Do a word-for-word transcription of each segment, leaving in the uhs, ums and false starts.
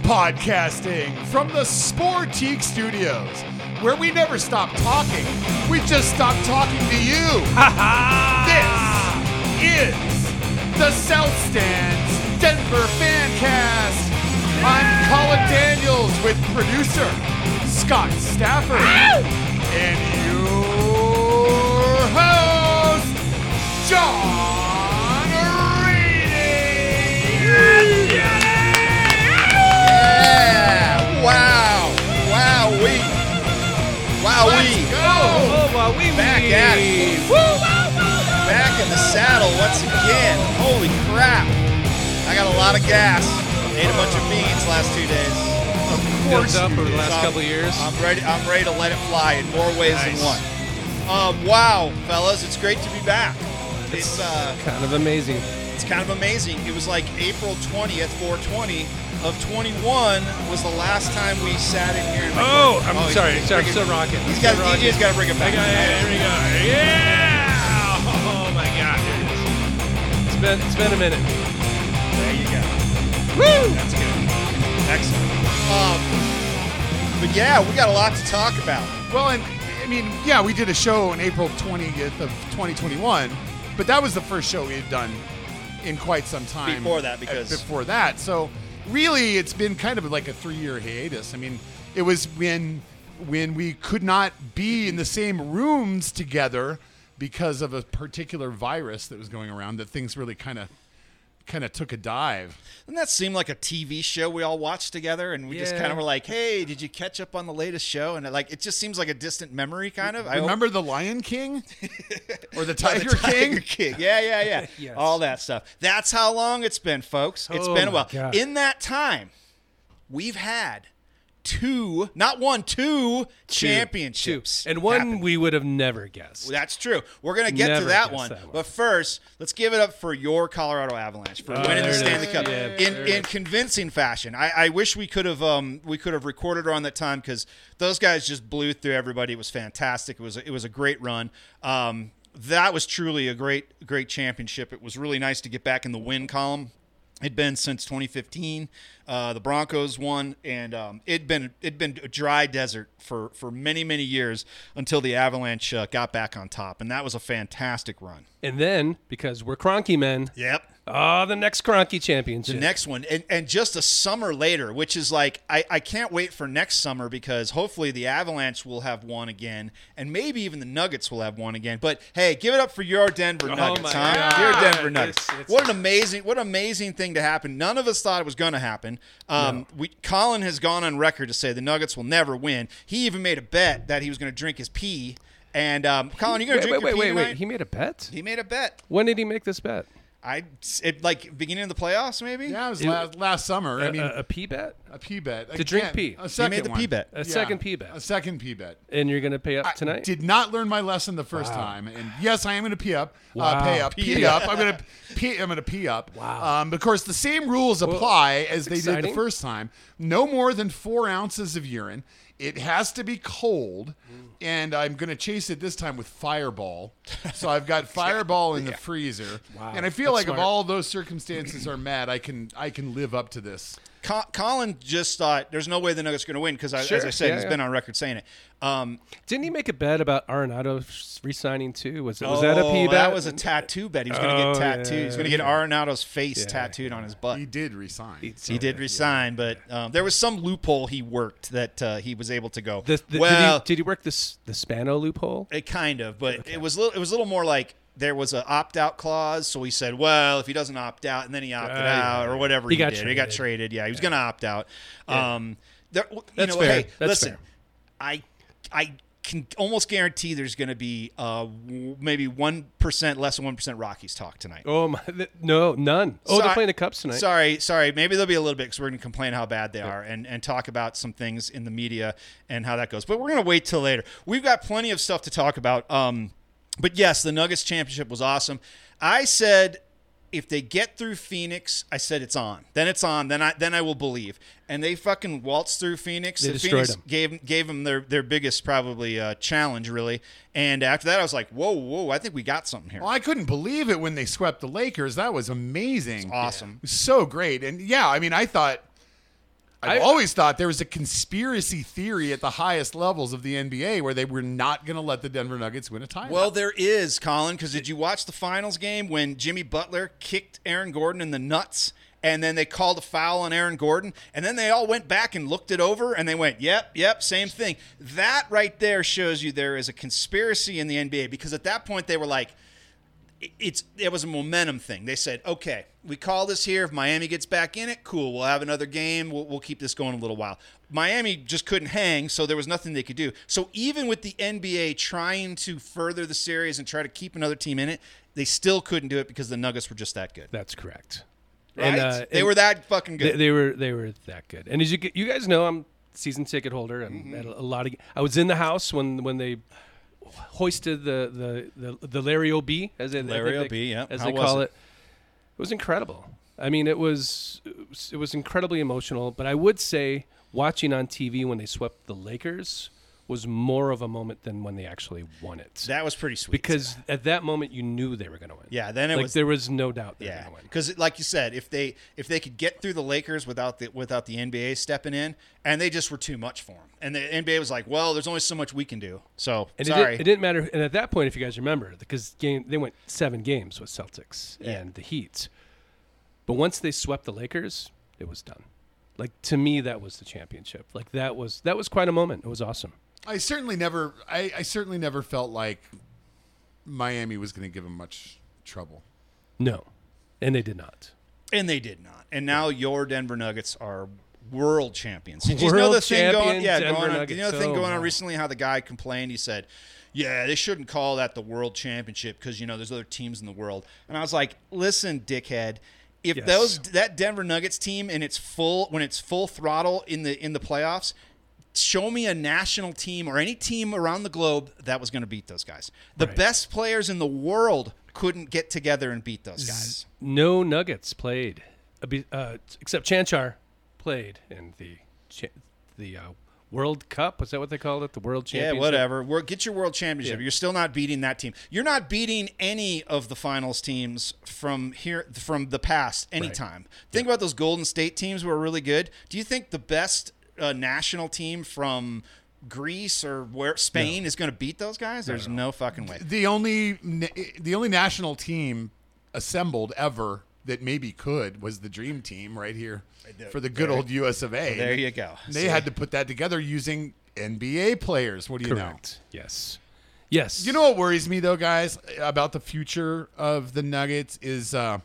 Podcasting from the Sportique Studios, where we never stop talking, we just stop talking to you. This is the South Stands Denver Fancast. I'm Colin Daniels with producer Scott Stafford and your host, John Reedy. Yeah! Wow! Wow-wee! Wow-wee! Let's go! Oh, wow, wee, Back wee. at it. Woo, wow, wow. Back in the saddle once again. Holy crap! I got a lot of gas. Ate a bunch of beans last two days. Of Built course up you over the did. last So couple of years. I'm ready. I'm ready to let it fly in more ways Nice. than one. Um, wow, fellas, it's great to be back. It's uh, Kind of amazing. it's kind of amazing. It was like April twentieth, four twenty of twenty-one was the last time we sat in here. And Oh, recorded. I'm he's- sorry. he's sorry I'm bringing- still rocking. He's got Still D J's got to bring it back. Here we go. Yeah! Oh my God! Here it is. It's been it's been a minute. There you go. Woo! That's good. Excellent. Um, but yeah, we got a lot to talk about. Well, and I mean, yeah, we did a show on April twentieth of twenty twenty-one, but that was the first show we had done in quite some time. Before that, because- before that, so really, it's been kind of like a three-year hiatus. I mean, it was when when we could not be in the same rooms together because of a particular virus that was going around that things really kind of kind of took a dive. Doesn't that seem like a T V show we all watched together, and we just Yeah. kind of were like, "Hey, did you catch up on the latest show?" And it, like, it just seems like a distant memory, kind of. I hope- Remember the Lion King or the Oh, Tiger the King? Tiger King. Yeah, yeah, yeah. Yes. All that stuff. That's how long it's been, folks. It's Oh been a my while. God. In that time, we've had two, not one, two, championships. Two. And one happen. we would have never guessed. That's true. We're going to get to Never that guessed one. that one. But first, let's give it up for your Colorado Avalanche for Oh, winning the there it Stanley is. Cup Yeah, in, there it in is. convincing fashion. I, I wish we could have um, we could have recorded around that time because those guys just blew through everybody. It was fantastic. It was a, it was a great run. Um, that was truly a great great championship. It was really nice to get back in the win column. It'd been since twenty fifteen. Uh, the Broncos won, and um, it'd been it'd been a dry desert for, for many many years until the Avalanche uh, got back on top, and that was a fantastic run. And then, because we're Cronky men, Yep. oh, the next Cronky championship. The next one, and, and just a summer later, which is like I, I can't wait for next summer because hopefully the Avalanche will have one again, and maybe even the Nuggets will have one again. But hey, give it up for your Denver Oh Nuggets, my huh? God. Your Denver Nuggets. It's- it's- what an amazing, what an amazing thing to happen. None of us thought it was going to happen. Um, we Colin has gone on record to say the Nuggets will never win. He even made a bet that he was going to drink his pee. And um, Colin, you going to Wait, drink wait, your wait, pee wait, tonight? wait. He made a bet? He made a bet. When did he make this bet? I it like beginning of the playoffs, maybe. Yeah, it was It- last, last summer. I A- mean, a, a pee bet? a pee bet. To drink Again, pee. A He second made the one. pee bet. A second pee bet. A second pee bet. And you're going to pay up I tonight? did not learn my lesson the first time, and yes, I am going to pee up, uh, Wow. pay up, pee, Pee up. I'm going to pee. I'm going to pee up. Wow. Um, of course, the same rules apply as they did exciting. the first time. No more than four ounces of urine. It has to be cold, and I'm going to chase it this time with Fireball. So I've got Fireball in the freezer, Wow. and I feel That's like if smart. all those circumstances are met, I can I can live up to this. Co- Colin just thought there's no way the Nuggets are going to win because, Sure. as I said, Yeah, he's yeah. been on record saying it. Um, Didn't he make a bet about Arenado re-signing too? Was, it, was that a oh, pee bet? That was a tattoo bet. He was going to Oh, get tattooed. yeah, He's going to get yeah. Arenado's face Yeah. tattooed on his butt. He did resign. He did resign, but um, there was some loophole he worked that uh, he was able to go. The, the, well, did, he, did he work this the Spano loophole? it kind of, but it was a little, it was a little more like there was an opt-out clause. So he said, well, if he doesn't opt out, and then he opted Uh, yeah, out or yeah. whatever He he, got did, he got traded. traded. Yeah, he was going to opt out. Yeah. Um, there, you That's know, fair. hey, That's listen, fair. I, I can almost guarantee there's going to be uh, w- maybe one percent less than one percent Rockies talk tonight. Oh my! Th- no, none. Oh, So they're I- playing the Cups tonight. Sorry, sorry. Maybe there'll be a little bit because we're going to complain how bad they are and, and talk about some things in the media and how that goes. But we're going to wait till later. We've got plenty of stuff to talk about. Um, but yes, the Nuggets championship was awesome. I said if they get through Phoenix, I said it's on. Then it's on. Then I then I will believe. And they fucking waltzed through Phoenix. They and destroyed Phoenix them. gave gave them their their biggest probably uh, challenge really. And after that, I was like, whoa, whoa, I think we got something here. Well, I couldn't believe it when they swept the Lakers. That was amazing. Awesome. It was so great. And yeah, I mean, I thought I've I- always thought there was a conspiracy theory at the highest levels of the N B A where they were not going to let the Denver Nuggets win a title. Well, there is, Colin, because did you watch the finals game when Jimmy Butler kicked Aaron Gordon in the nuts? And then they called a foul on Aaron Gordon. And then they all went back and looked it over, and they went, yep, yep, same thing. That right there shows you there is a conspiracy in the N B A, because at that point they were like, it's it was a momentum thing. They said, okay, we call this here. If Miami gets back in it, cool. We'll have another game. We'll, we'll keep this going a little while. Miami just couldn't hang, so there was nothing they could do. So even with the N B A trying to further the series and try to keep another team in it, they still couldn't do it because the Nuggets were just that good. That's correct. Right? And, uh, they and were that fucking good. They, they were they were that good. And as you you guys know, I'm a season ticket holder. And Mm-hmm. at a, a lot of I was in the house when when they hoisted the the the, the Larry O B as they, Larry I think O B, they, yeah. as How they was call it? it. It was incredible. I mean, it was it was- it was incredibly emotional. But I would say watching on T V when they swept the Lakers was more of a moment than when they actually won it. That was pretty sweet. Because at that moment you knew they were going to win. Yeah, then it like was- there was no doubt they were yeah, going to win. because like you said, if they if they could get through the Lakers without the without the N B A stepping in, and they just were too much for them, and the N B A was like, well, there's only so much we can do. So And it, sorry, did, it didn't matter. And at that point, if you guys remember, because game they went seven games with Celtics and the Heat. But once they swept the Lakers, it was done. Like to me, that was the championship. Like that was that was quite a moment. It was awesome. I certainly never, I, I certainly never felt like Miami was going to give them much trouble. No, and they did not. and they did not. And now your Denver Nuggets are world champions. Did you know World the thing going? champion Yeah, Denver going on. Nuggets. You know the thing Oh, going on my. recently? How the guy complained. He said, "Yeah, they shouldn't call that the world championship because you know there's other teams in the world." And I was like, "Listen, dickhead." If Yes. those that Denver Nuggets team and it's full when it's full throttle in the in the playoffs, show me a national team or any team around the globe that was going to beat those guys. The Right. best players in the world couldn't get together and beat those guys. No Nuggets played, uh, be- uh, except Chanchar played in the cha- the uh, World Cup. Was that what they called it? The World Championship. Yeah, whatever. We're, get your world championship. Yeah. You're still not beating that team. You're not beating any of the finals teams from here from the past anytime. Think about those Golden State teams who are really good. Do you think the best uh, national team from Greece or where Spain is going to beat those guys? There's no fucking way. The only na- the only national team assembled ever that maybe could was the Dream Team right here for the good There- old U S of A. There you go. They See? had to put that together using N B A players. What do you know? Correct. Yes. Yes. You know what worries me though, guys, about the future of the Nuggets is uh,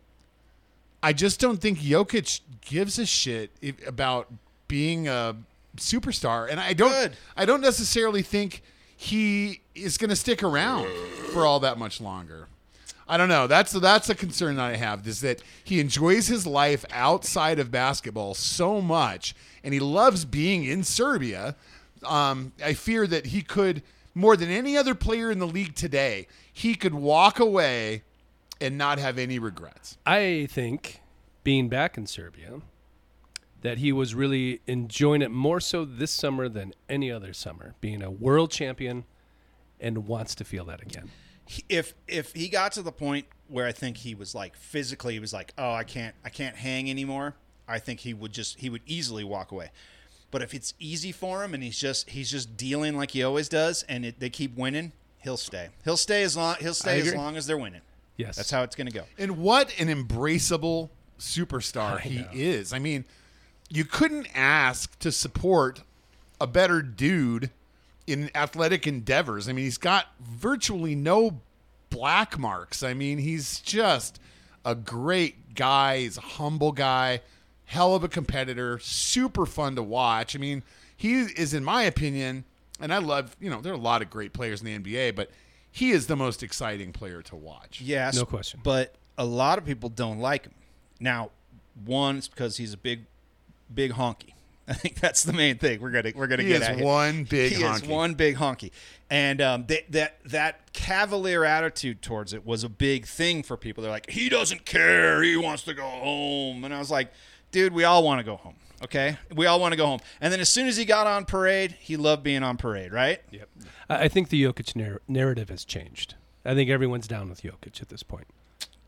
I just don't think Jokic gives a shit if, about being a superstar, and I don't. Good. I don't necessarily think he is going to stick around for all that much longer. I don't know. That's that's a concern that I have, is that he enjoys his life outside of basketball so much, and he loves being in Serbia. Um, I fear that he could, more than any other player in the league today, he could walk away and not have any regrets. I think being back in Serbia, that he was really enjoying it more so this summer than any other summer, being a world champion and wants to feel that again. if if he got to the point where I think he was like physically, he was like, oh, I can't I can't hang anymore. I think he would just he would easily walk away. But if it's easy for him and he's just he's just dealing like he always does, and it, they keep winning, he'll stay. He'll stay as long he'll stay as agree. long as they're winning. Yes. That's how it's going to go. And what an embraceable superstar I he know. is. I mean, you couldn't ask to support a better dude in athletic endeavors. I mean, he's got virtually no black marks. I mean, he's just a great guy. He's a humble guy, hell of a competitor, super fun to watch. I mean, he is, in my opinion, and I love, you know, there are a lot of great players in the N B A, but he is the most exciting player to watch. Yes, No question. But a lot of people don't like him. Now, one, it's because he's a big, big honky. I think that's the main thing we're gonna we're gonna He get is at here. one big he honky. is one big honky, and um, they, that that cavalier attitude towards it was a big thing for people. They're like, he doesn't care, he wants to go home, and I was like, dude, we all want to go home. Okay, we all want to go home. And then as soon as he got on parade, he loved being on parade, right? Yep. I I think the Jokic narr- narrative has changed. I think everyone's down with Jokic at this point.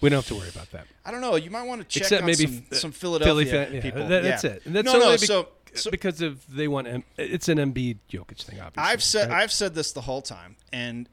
We don't have to worry about that. I don't know. You might want to check Except on maybe some, f- some Philadelphia Philly fan, yeah, people. that- yeah. that's it. And that's no, no. only bec- So, so because of they want M- it's an Embiid Jokic thing, obviously. I've said right? I've said this the whole time, and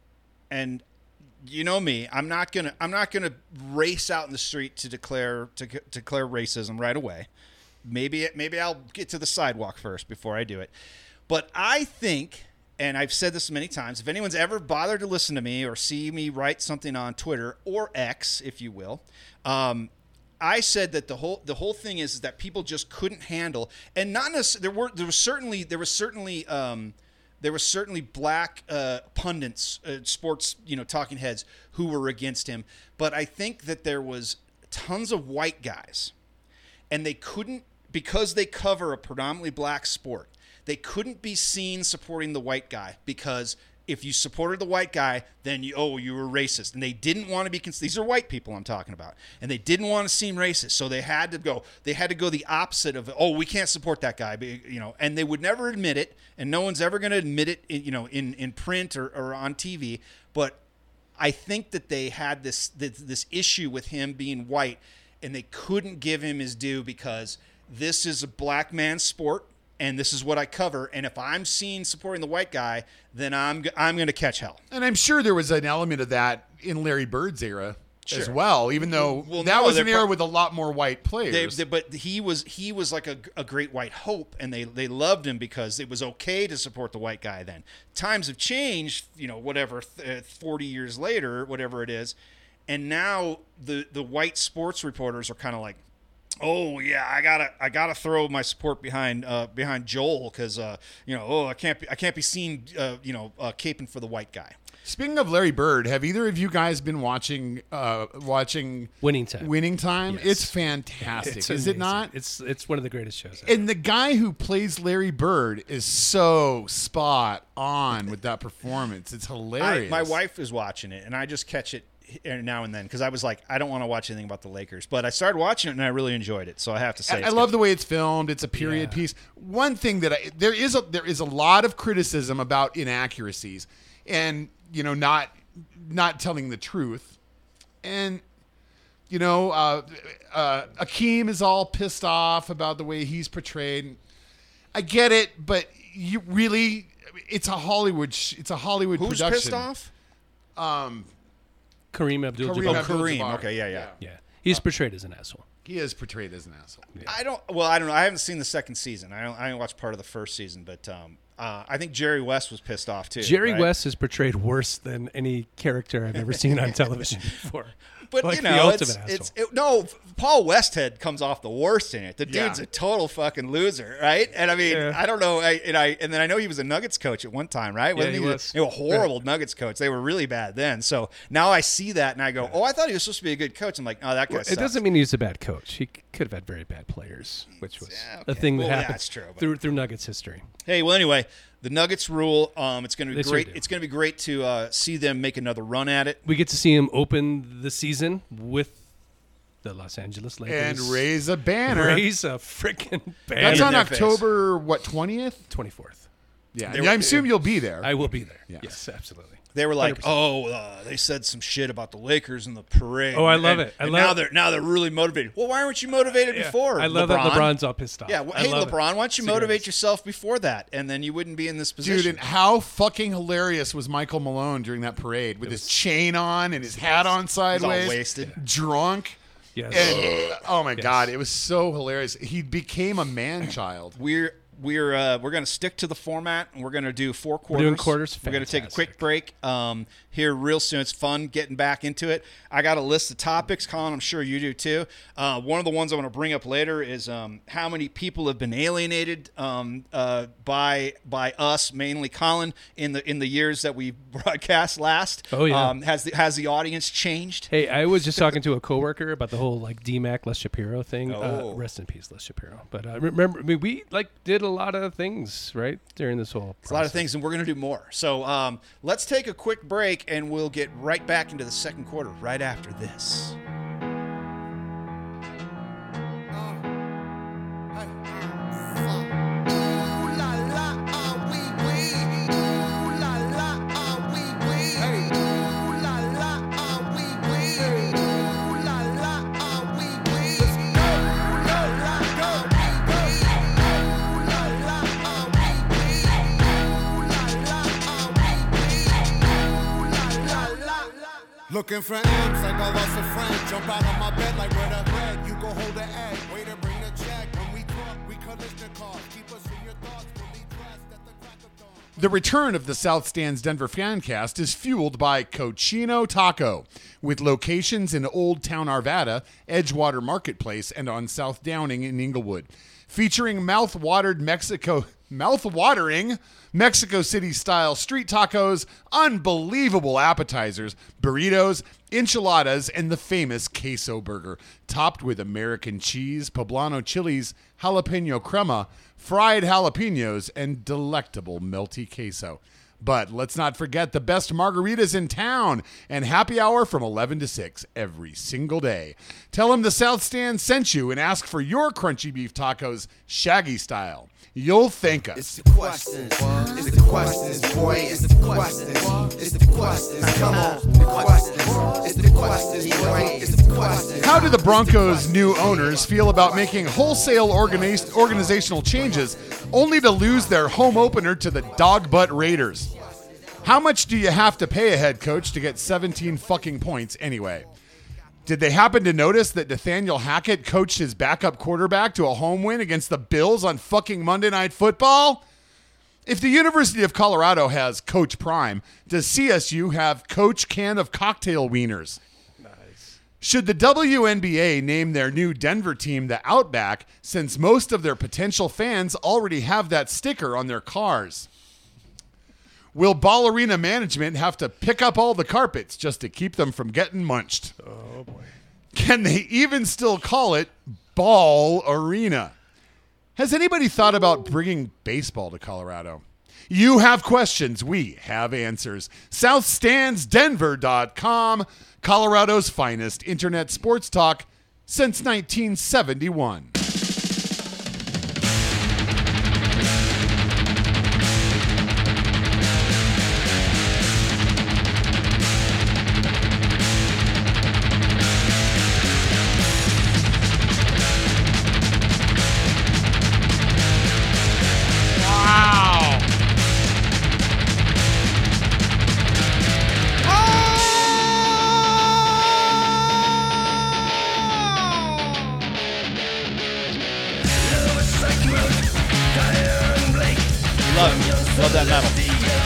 and you know me, I'm not gonna I'm not gonna race out in the street to declare to c- declare racism right away. Maybe it, maybe I'll get to the sidewalk first before I do it. But I think, and I've said this many times, if anyone's ever bothered to listen to me or see me write something on Twitter or X, if you will, um, I said that the whole the whole thing is, is that people just couldn't handle, and not necessarily there were there was certainly there was certainly um, there were certainly black uh, pundits, uh, sports you know talking heads who were against him, but I think that there was tons of white guys, and they couldn't, because they cover a predominantly black sport, they couldn't be seen supporting the white guy, because if you supported the white guy, then you oh you were racist, and they didn't want to be. Cons- these are white people I'm talking about, and they didn't want to seem racist, so they had to go. They had to go the opposite of oh we can't support that guy, but, you know, and they would never admit it, and no one's ever going to admit it, in, you know, in in print or, or on T V. But I think that they had this, this this issue with him being white, and they couldn't give him his due, because this is a black man's sport. And this is what I cover. And if I'm seen supporting the white guy, then I'm I'm going to catch hell. And I'm sure there was an element of that in Larry Bird's era as Sure. well, even though Well, that no, was an they're era pro- with a lot more white They, players. they, but he was he was like a, a great white hope, and they, they loved him because it was okay to support the white guy then. Times have changed, you know, whatever, th- forty years later, whatever it is. And now the, the white sports reporters are kind of like, oh yeah, I gotta I gotta throw my support behind uh, behind Joel, because uh, you know oh I can't be I can't be seen uh, you know uh, caping for the white guy. Speaking of Larry Bird, have either of you guys been watching uh, watching Winning Time. Winning Time? Yes. It's fantastic, It's is it amazing. not? It's it's one of the greatest shows ever. And the guy who plays Larry Bird is so spot on with that performance. It's I, hilarious. my wife is watching it, and I just catch it now and then, because I was like, I don't want to watch anything about the Lakers, but I started watching it and I really enjoyed it. So I have to say, I, it's I love good. the way it's filmed. It's a period Yeah. piece. One thing that I, there is a there is a lot of criticism about inaccuracies, and you know not not telling the truth, and you know uh, uh, Akeem is all pissed off about the way he's portrayed. I get it, but you really, it's a Hollywood sh- it's a Hollywood Who's production. pissed off? Um, Kareem Abdul-Jabbar. Kareem Oh, Abdul-Jabbar. Kareem. Okay, yeah, yeah. Yeah, he's portrayed as an asshole. He is portrayed as an asshole. I don't. Well, I don't know. I haven't seen the second season. I don't. I didn't watch part of the first season, but um, uh, I think Jerry West was pissed off too. Jerry right? West is portrayed worse than any character I've ever seen on television before. But Like you the know, ultimate it's, it's asshole. it, no. Paul Westhead comes off the worst in it. The Yeah. dude's a total fucking loser, right? And I mean, Yeah. I don't know. I and I and then I know he was a Nuggets coach at one time, right? Wasn't he he was. They were a horrible Nuggets coach. They were really bad then. So now I see that and I go, oh, I thought he was supposed to be a good coach. I'm like, oh, that guy. It doesn't mean he's a bad coach. He could have had very bad players, which was Yeah, a okay. thing that Well, yeah, happened that's true, but- through through Nuggets history. Hey, well, anyway, the Nuggets rule. Um, it's going to be They sure great. do. It's going to be great to uh, see them make another run at it. We get to see him open the season with the Los Angeles And Lakers. raise a banner. Raise a freaking banner. That's in on their face. October what twentieth? twenty-fourth. Yeah, They yeah were- I assume you'll be there. I will be there. Yes. Yes, absolutely. They were like, one hundred "Oh, uh, they said some shit about the Lakers in the parade." Oh, I love And- it. I and love now it. they're now they're really motivated. Well, why weren't you motivated before? I love LeBron? that LeBron's all pissed off. Yeah, well, I hey love LeBron, it. why don't you It's the motivate greatest. yourself before that, and then you wouldn't be in this position. Dude, and how fucking hilarious was Michael Malone during that parade with his chain on and his hat on sideways, wasted. drunk. Yes. And, oh my God, it was so hilarious. He became a man child. we're we're uh, we're going to stick to the format, and we're going to do four quarters. doing quarters? We're going to take a quick Fantastic. break um, here real soon. It's fun getting back into it. I got a list of topics, Colin. I'm sure you do too. Uh, one of the ones I want to bring up later is um, how many people have been alienated um, uh, by by us, mainly Colin, in the in the years that we broadcast last. Oh, yeah. Um, has the has the audience changed? Hey, I was just talking to a coworker about the whole like D Mac Les Shapiro thing. Oh. Uh, rest in peace, Les Shapiro. But uh, remember, I mean, we like did a lot of things right during this whole. It's a lot of things, and we're going to do more. So um, let's take a quick break, and we'll get right back into the second quarter right after this. Looking for M's like I lost a friend. Jump out of my bed like where the bread. You go hold the egg. Way to bring the check. When we talk, we collision cars. Keep us in your thoughts. Fully dressed at the crack of dawn. The return of the South Stands Denver Fancast is fueled by Cochino Taco, with locations in Old Town Arvada, Edgewater Marketplace, and on South Downing in Inglewood. Featuring mouth-watered Mexico, mouth-watering Mexico City-style street tacos, unbelievable appetizers, burritos, enchiladas, and the famous queso burger, topped with American cheese, poblano chilies, jalapeno crema, fried jalapenos, and delectable melty queso. But let's not forget the best margaritas in town and happy hour from eleven to six every single day. Tell them the South Stand sent you and ask for your crunchy beef tacos Shaggy style. You'll thank us. It's the questions, it's the questions, boy, it's the questions, it's the questions, come on, the questions, it's the questions, boy, it's the questions. How do the Broncos' new owners feel about making wholesale organiz- organizational changes only to lose their home opener to the dog butt Raiders? How much do you have to pay a head coach to get seventeen fucking points anyway? Did they happen to notice that Nathaniel Hackett coached his backup quarterback to a home win against the Bills on fucking Monday Night Football? If the University of Colorado has Coach Prime, does C S U have Coach Can of Cocktail Wieners? Nice. Should the W N B A name their new Denver team the Outback, since most of their potential fans already have that sticker on their cars? Will Ballerina management have to pick up all the carpets just to keep them from getting munched? Oh, boy. Can they even still call it Ball Arena? Has anybody thought about bringing baseball to Colorado? You have questions. We have answers. south stands denver dot com, Colorado's finest internet sports talk since nineteen seventy-one. Love, love that metal.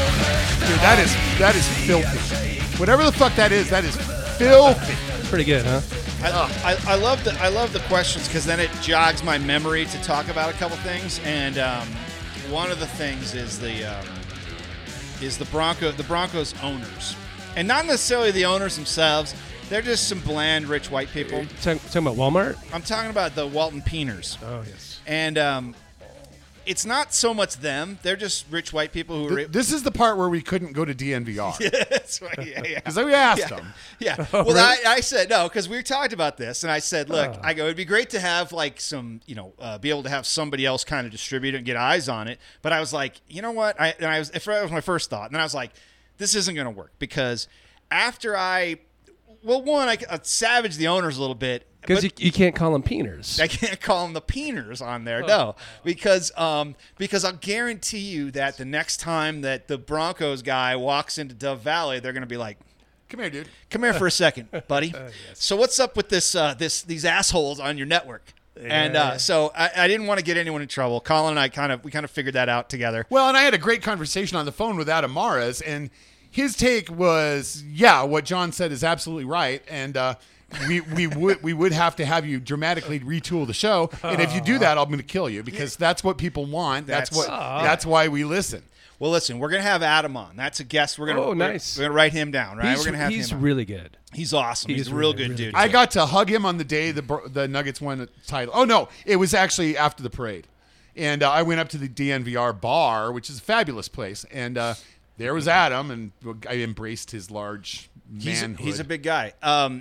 Dude, that is that is filthy. Whatever the fuck that is, that is filthy. Pretty good, huh? I, I, I love the I love the questions because then it jogs my memory to talk about a couple things, and um, one of the things is the um, is the Bronco the Broncos owners, and not necessarily the owners themselves. They're just some bland rich white people. Talking, talking about Walmart? I'm talking about the Walton Peeners, Oh, yes. and um, it's not so much them. They're just rich white people who are. Th- This is the part where we couldn't go to D N V R. That's right. Yeah, yeah. Because we asked Yeah. them. Yeah. Oh, well, really? I, I said no because we talked about this, and I said, look, Oh. I go, it'd be great to have like some, you know, uh, be able to have somebody else kind of distribute it and get eyes on it. But I was like, you know what? I, and I was, that was my first thought, and then I was like, this isn't going to work because after I, well, one, I, I savaged the owners a little bit. Because but- you, you can't call them peeners. I can't call them the Peeners on there, no, because um, because I'll guarantee you that the next time that the Broncos guy walks into Dove Valley, they're going to be like, Come here, dude. "Come here for a second, buddy. So what's up with this uh, this these assholes on your network?" And uh, so I, I didn't want to get anyone in trouble. Colin and I kind of we kind of figured that out together. Well, and I had a great conversation on the phone with Adam Mares, and his take was, yeah, what John said is absolutely right, and uh, we we would we would have to have you dramatically retool the show, and if you do that, I'm going to kill you because that's what people want. That's, That's- what. That's why we listen. Well, listen, we're gonna have Adam on. That's a guest. We're gonna Oh, we're- nice. We're, gonna write him down, right? He's, we're gonna have he's him. on. really good. He's awesome. He's, he's a real really, good really dude. I got to hug him on the day the Bro- the Nuggets won the title. Oh no, it was actually after the parade, and uh, I went up to the D N V R bar, which is a fabulous place, and uh, there was Adam, and I embraced his large He's a, manhood. he's a big guy. Um,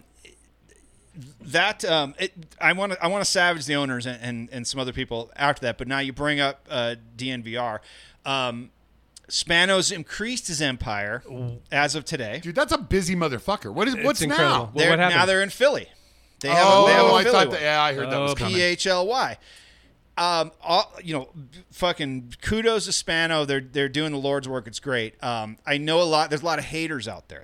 that um, it, I want to I want to savage the owners and, and, and some other people after that. But now you bring up uh, D N V R. Um, Spanos increased his empire as of today. Dude, that's a busy motherfucker. What is what's incredible. now? Well, They're, what happened? now they're in Philly. They have oh, a, they have a I Philly thought one. that. Yeah, I heard that was Oh, coming. P H L Y. Um, all, you know, fucking kudos to Spano. They're they're doing the Lord's work. It's great. Um, I know a lot. There's a lot of haters out there though.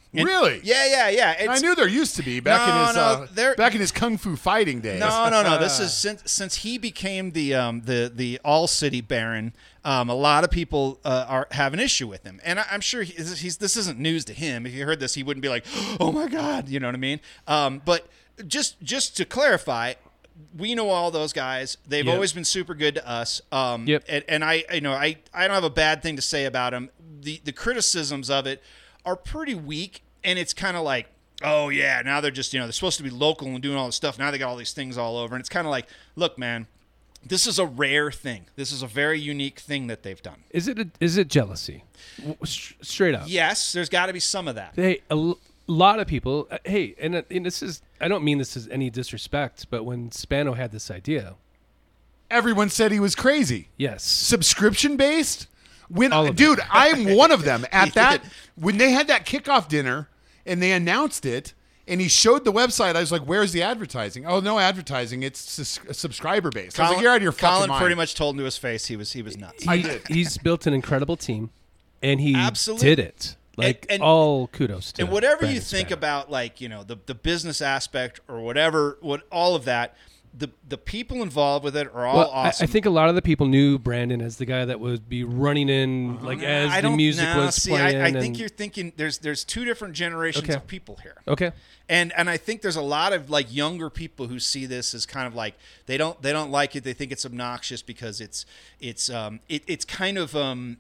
And- Really? Yeah, yeah, yeah. It's, I knew there used to be back No, in his no, uh, there- back in his kung fu fighting days. No, no, no. This is since since he became the um, the the all city baron. Um, a lot of people uh, are have an issue with him, and I, I'm sure he's, he's this isn't news to him. If you heard this, he wouldn't be like, "Oh my God," you know what I mean? Um, but just just to clarify, we know all those guys. They've Yep. always been super good to us. Um, Yep. And, and I, you know, I, I don't have a bad thing to say about them. The the criticisms of it are pretty weak, and it's kind of like, oh yeah, now they're just, you know, they're supposed to be local and doing all this stuff. Now they got all these things all over, and it's kind of like, look, man, this is a rare thing. This is a very unique thing that they've done. Is it a, is it jealousy? W- s- Straight up. Yes, there's got to be some of that. Hey, a l- lot of people. Uh, hey, and, uh, and this is I don't mean this as any disrespect, but when Spano had this idea, Everyone said he was crazy. yes, Subscription based? When All of dude, I'm one of them. At He that did. when they had that kickoff dinner and they announced it and he showed the website, I was like, "Where's the advertising?" Oh, no advertising. It's sus- subscriber based. I was like, "You're out of your fucking Colin mind." pretty much told him to his face he was he was nuts. he, he's built an incredible team, and he Absolutely. did it. Like And- and- all kudos to And whatever you Brandon think Spano. about, like, you know, the the business aspect or whatever, what all of that, the the people involved with it are all Well, I- awesome. I, think a lot of the people knew Brandon as the guy that would be running in like as I the don't music nah, was see, playing. I, I think and- you're thinking there's there's two different generations Okay. of people here. okay. And and I think there's a lot of like younger people who see this as kind of like they don't they don't like it. They think it's obnoxious because it's it's um it, it's kind of um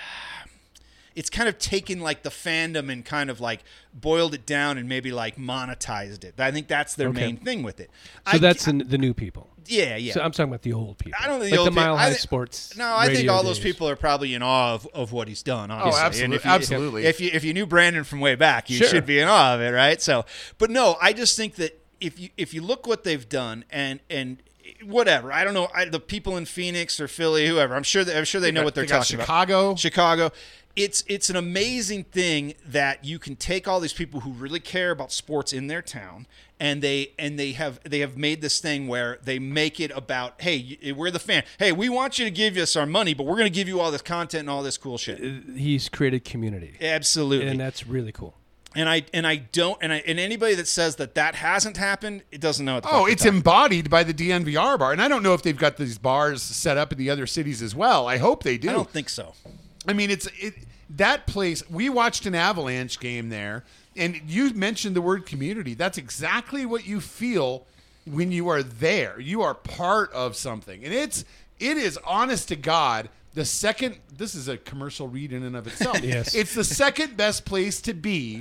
it's kind of taken like the fandom and kind of like boiled it down and maybe like monetized it. I think that's their Okay. main thing with it. So I, that's the, the new people. yeah yeah. So I'm talking about the old people. I don't think like the, the old Mile people, High I thi- Sports. No, I think radio all those days. people are probably in awe of, of what he's done. Honestly, absolute- And if you, absolutely. If you if you knew Brandon from way back, you Sure. should be in awe of it, right? So, but no, I just think that if you if you look what they've done and and whatever, I don't know, I, the people in Phoenix or Philly, whoever, I'm sure that I'm sure they know got- what they're they got talking Chicago. about. Chicago. It's it's an amazing thing that you can take all these people who really care about sports in their town, and they and they have they have made this thing where they make it about, hey, y- we're the fan. Hey, we want you to give us our money, but we're going to give you all this content and all this cool shit. He's created community, Absolutely. and that's really cool. And I and I don't and I and anybody that says that that hasn't happened, it doesn't know what the Oh, fuck it's they're talking embodied by the D N V R bar. And I don't know if they've got these bars set up in the other cities as well. I hope they do. about. I don't think so. I mean, it's it that place. We watched an Avalanche game there, and you mentioned the word community. That's exactly what you feel when you are there. You are part of something, and it's it is honest to God. The second, this is a commercial read in and of itself. Yes. It's the second best place to be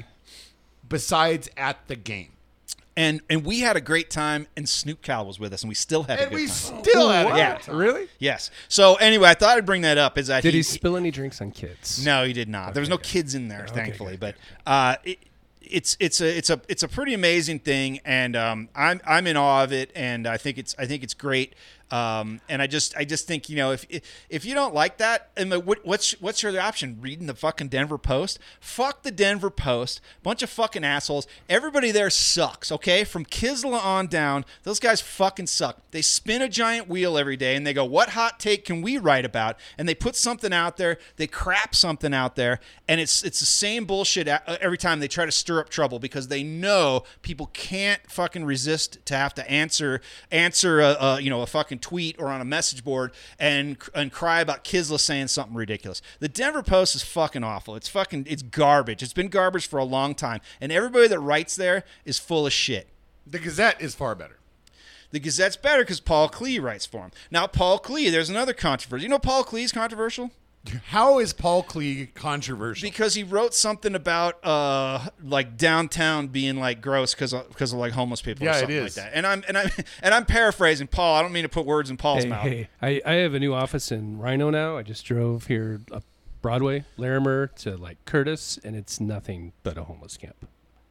besides at the game. And and we had a great time, and Snoop Cal was with us, and we still had a And good we time. still had a Yeah. good time. Really? Yes. So anyway, I thought I'd bring that up. Is that Did he he spill any drinks on kids? No, he did not. There was no kids in there, thankfully. But uh, it, it's it's a it's a it's a pretty amazing thing, and um, I'm I'm in awe of it, and I think it's I think it's great. Um, and I just I just think, you know, if if you don't like that, and the- what, what's what's your other option? Reading the fucking Denver Post? Fuck the Denver Post. Bunch of fucking assholes. Everybody there sucks. Okay, from Kisla on down, those guys fucking suck. They spin a giant wheel every day, and they go, "What hot take can we write about?" And they put something out there. They crap something out there, and it's it's the same bullshit a- every time they try to stir up trouble because they know people can't fucking resist to have to answer answer a, a you know a fucking tweet or on a message board and and cry about Kisla saying something ridiculous. The Denver Post is fucking awful. It's fucking it's garbage. It's been garbage for a long time, and everybody that writes there is full of shit. The Gazette is far better. The Gazette's better because Paul Klee writes for him. Now, Paul Klee, there's another controversy. You know Paul Klee's controversial? How is Paul Klee controversial? Because he wrote something about uh like downtown being like gross because of, because of like homeless people Yeah, or it something like is. that. And I'm and I'm and I'm paraphrasing Paul. I don't mean to put words in Paul's Hey, mouth. hey, I, I have a new office in Rhino now. I just drove here up Broadway, Larimer to like Curtis, and it's nothing but a homeless camp.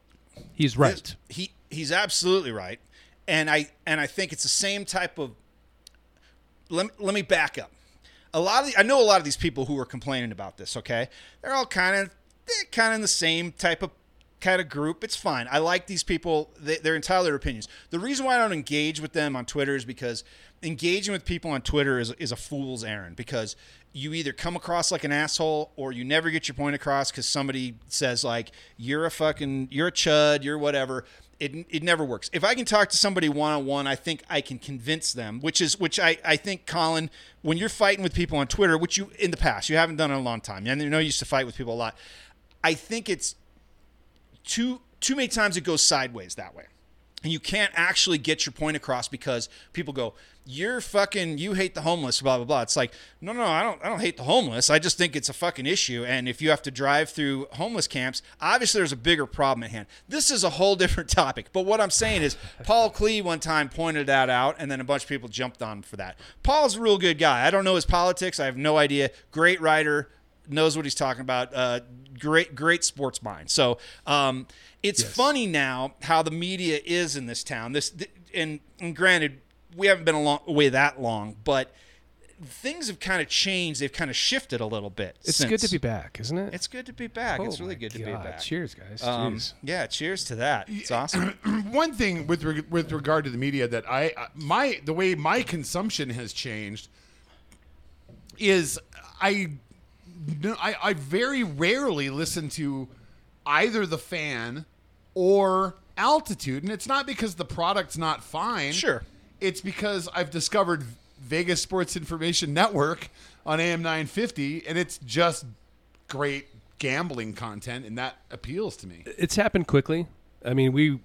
He's right. This- He he's absolutely right, and I and I think it's the same type of. Let me, let me back up. A lot of the, I know a lot of these people who are complaining about this. Okay, they're all kind of they're kind of in the same type of kind of group. It's fine. I like these people. They, they're entitled to their opinions. The reason why I don't engage with them on Twitter is because engaging with people on Twitter is, is a fool's errand, because you either come across like an asshole or you never get your point across because somebody says like, you're a fucking, you're a chud, you're whatever. It, it never works. If I can talk to somebody one-on-one, I think I can convince them, which is, which I, I think, Colin, when you're fighting with people on Twitter, which you, in the past, you haven't done in a long time. I know you used to fight with people a lot. I think it's too, too many times it goes sideways that way. And you can't actually get your point across because people go, you're fucking, you hate the homeless, blah, blah, blah. It's like, no, no, I don't I don't hate the homeless. I just think it's a fucking issue. And if you have to drive through homeless camps, obviously there's a bigger problem at hand. This is a whole different topic. But what I'm saying is Paul Klee one time pointed that out, and then a bunch of people jumped on for that. Paul's a real good guy. I don't know his politics. I have no idea. Great writer, knows what he's talking about. Uh, great, great sports mind. So um, it's Yes. funny now how the media is in this town. This and, and granted, we haven't been a long, away that long, but things have kind of changed. They've kind of shifted a little bit. It's since. good to be back, isn't it? It's good to be back. Oh it's really my good to be God. back. Cheers, guys. Um, Cheers. yeah, cheers to that. It's awesome. One thing with reg- with regard to the media that I uh, my the way my consumption has changed is I no, I, I very rarely listen to either the Fan or Altitude, and it's not because the product's not fine. Sure. It's because I've discovered Vegas Sports Information Network on A M nine fifty, and it's just great gambling content, and that appeals to me. It's happened quickly. I mean, we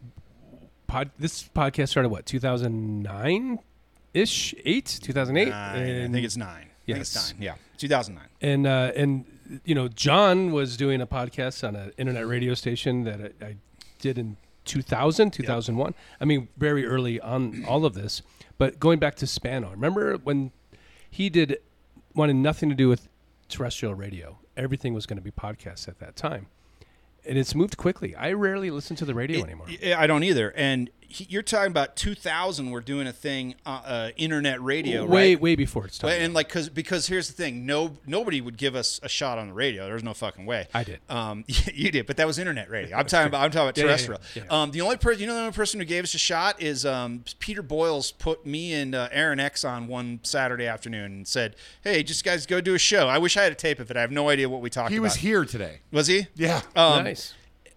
pod, this podcast started what two thousand nine ish, eight, two thousand eight. Nine. I think it's nine. I think Yes. it's nine. Yeah, two thousand nine. and uh, and you know, John was doing a podcast on an internet radio station that I, I did in two thousand, two thousand one. I mean, very early on all of this. But going back to Spano, remember when he did wanted nothing to do with terrestrial radio? Everything was going to be podcasts at that time, and it's moved quickly. I rarely listen to the radio It- anymore. I I don't either. And he, you're talking about two thousand. We're doing a thing, uh, uh, internet radio, way right? way before it's Well, time. and like, cause because here's the thing, no nobody would give us a shot on the radio. There's no fucking way. I did. Um, you did, but that was internet radio. I'm talking about. I'm talking about Yeah, yeah, yeah, terrestrial. yeah. Um, the only person, you know, the only person who gave us a shot is um, Peter Boyles. Put me and uh, Aaron X on one Saturday afternoon and said, "Hey, just guys go do a show." I wish I had a tape of it. I have no idea what we talked He about. was here today. Was he? Yeah. Um, Nice.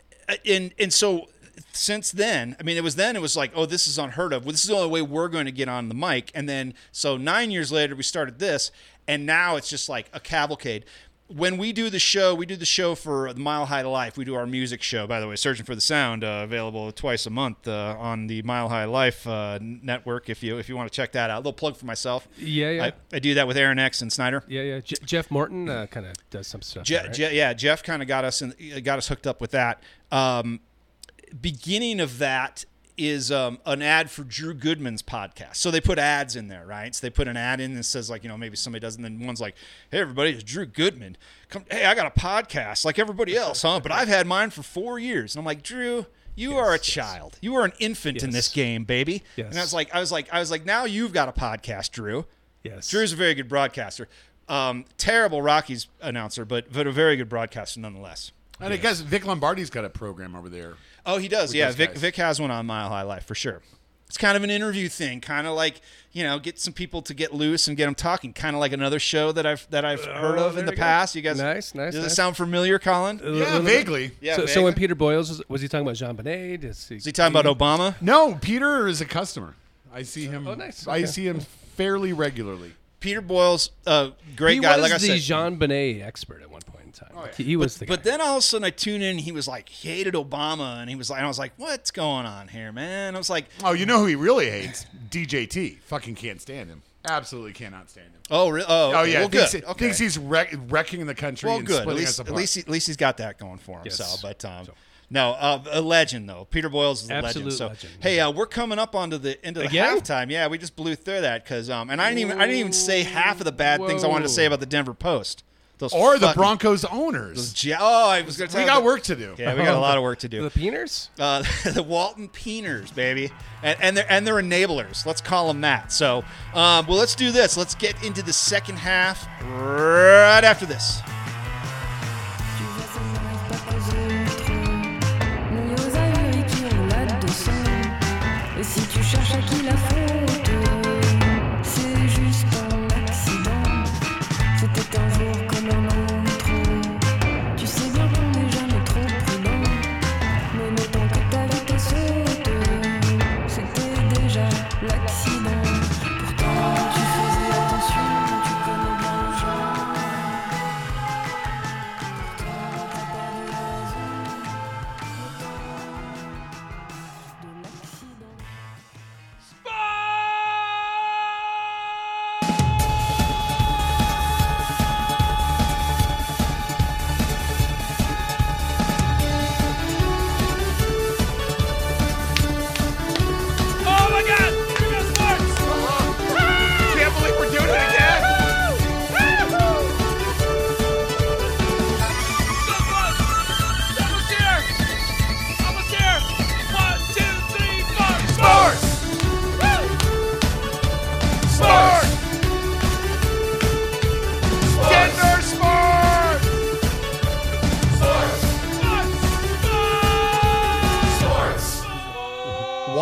and and so since then, I mean, it was then it was like, oh, this is unheard of. Well, this is the only way we're going to get on the mic. And then so nine years later, we started this, and now it's just like a cavalcade. When we do the show, we do the show for the Mile High Life. We do our music show, by the way, Searching for the Sound, uh, available twice a month uh, on the Mile High Life uh, network. If you if you want to check that out, a little plug for myself. Yeah, yeah. I, I do that with Aaron X and Snyder. Yeah, yeah. Je- Jeff Morton uh, kind of does some stuff. Je- there, right? Je- yeah, Jeff kind of got us in, got us hooked up with that. Um, beginning of that is um, an ad for Drew Goodman's podcast. So they put ads in there, right? So they put an ad in that says, like, you know, maybe somebody does, and then one's like, "Hey, everybody, it's Drew Goodman. Come, hey, I got a podcast like everybody else, huh? But I've had mine for four years." And I'm like, Drew, you Yes, are a yes. child. You are an infant in this Yes. game, baby. Yes. And I was like, I was like, I was like, now you've got a podcast, Drew. Yes. Drew's a very good broadcaster. Um, terrible Rockies announcer, but but a very good broadcaster nonetheless. And I guess Vic Lombardi's got a program over there. Oh, he does. With Yeah, those Vic guys. Vic has one on Mile High Life for sure. It's kind of an interview thing, kind of like, you know, get some people to get loose and get them talking, kind of like another show that I've that I've heard Oh, of in there the you go. past. You guys, Nice, nice, Does it nice. sound familiar, Colin? A Yeah, little bit. vaguely. Yeah. so, so when vaguely. Peter Boyles was, was he talking about Jean Bonnet? Is he, Is he talking about Obama? No, Peter is a customer. I see him. Oh, nice. I Okay. see him fairly regularly. Peter Boyles, uh, great he guy. was Like I the said, Jean Bonnet expert at one point in time. Oh, yeah. he, he was the guy. But then all of a sudden I tune in, he was like, he hated Obama, and he was like, and I was like, what's going on here, man? I was like, Oh, you know who he really hates? D J T. Fucking can't stand him. Absolutely cannot stand him. oh, re- oh, Oh okay. yeah, well, thinks, good. he- Okay. thinks he's wreck, wrecking the country Well, and good. At splitting least, us at apart. least, he, at least he's got that going for him. Yes. So, but um, So- no, uh, a legend though. Peter Boyles is a legend. Absolute So, legend. hey, uh, we're coming up onto the into the Again? halftime. Yeah, we just blew through that because um, and I didn't even I didn't even say half of the bad things I wanted to Whoa. say about the Denver Post. Those or the fucking- Broncos owners. those Ja- oh, I was going to. We got work to do. Yeah, we got a lot of work to do. the Peeners? Uh, the Walton Peeners, baby, and and they're and they're enablers. Let's call them that. So, um, well, let's do this. Let's get into the second half right after this.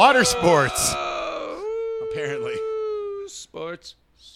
Water sports. Apparently. Sports.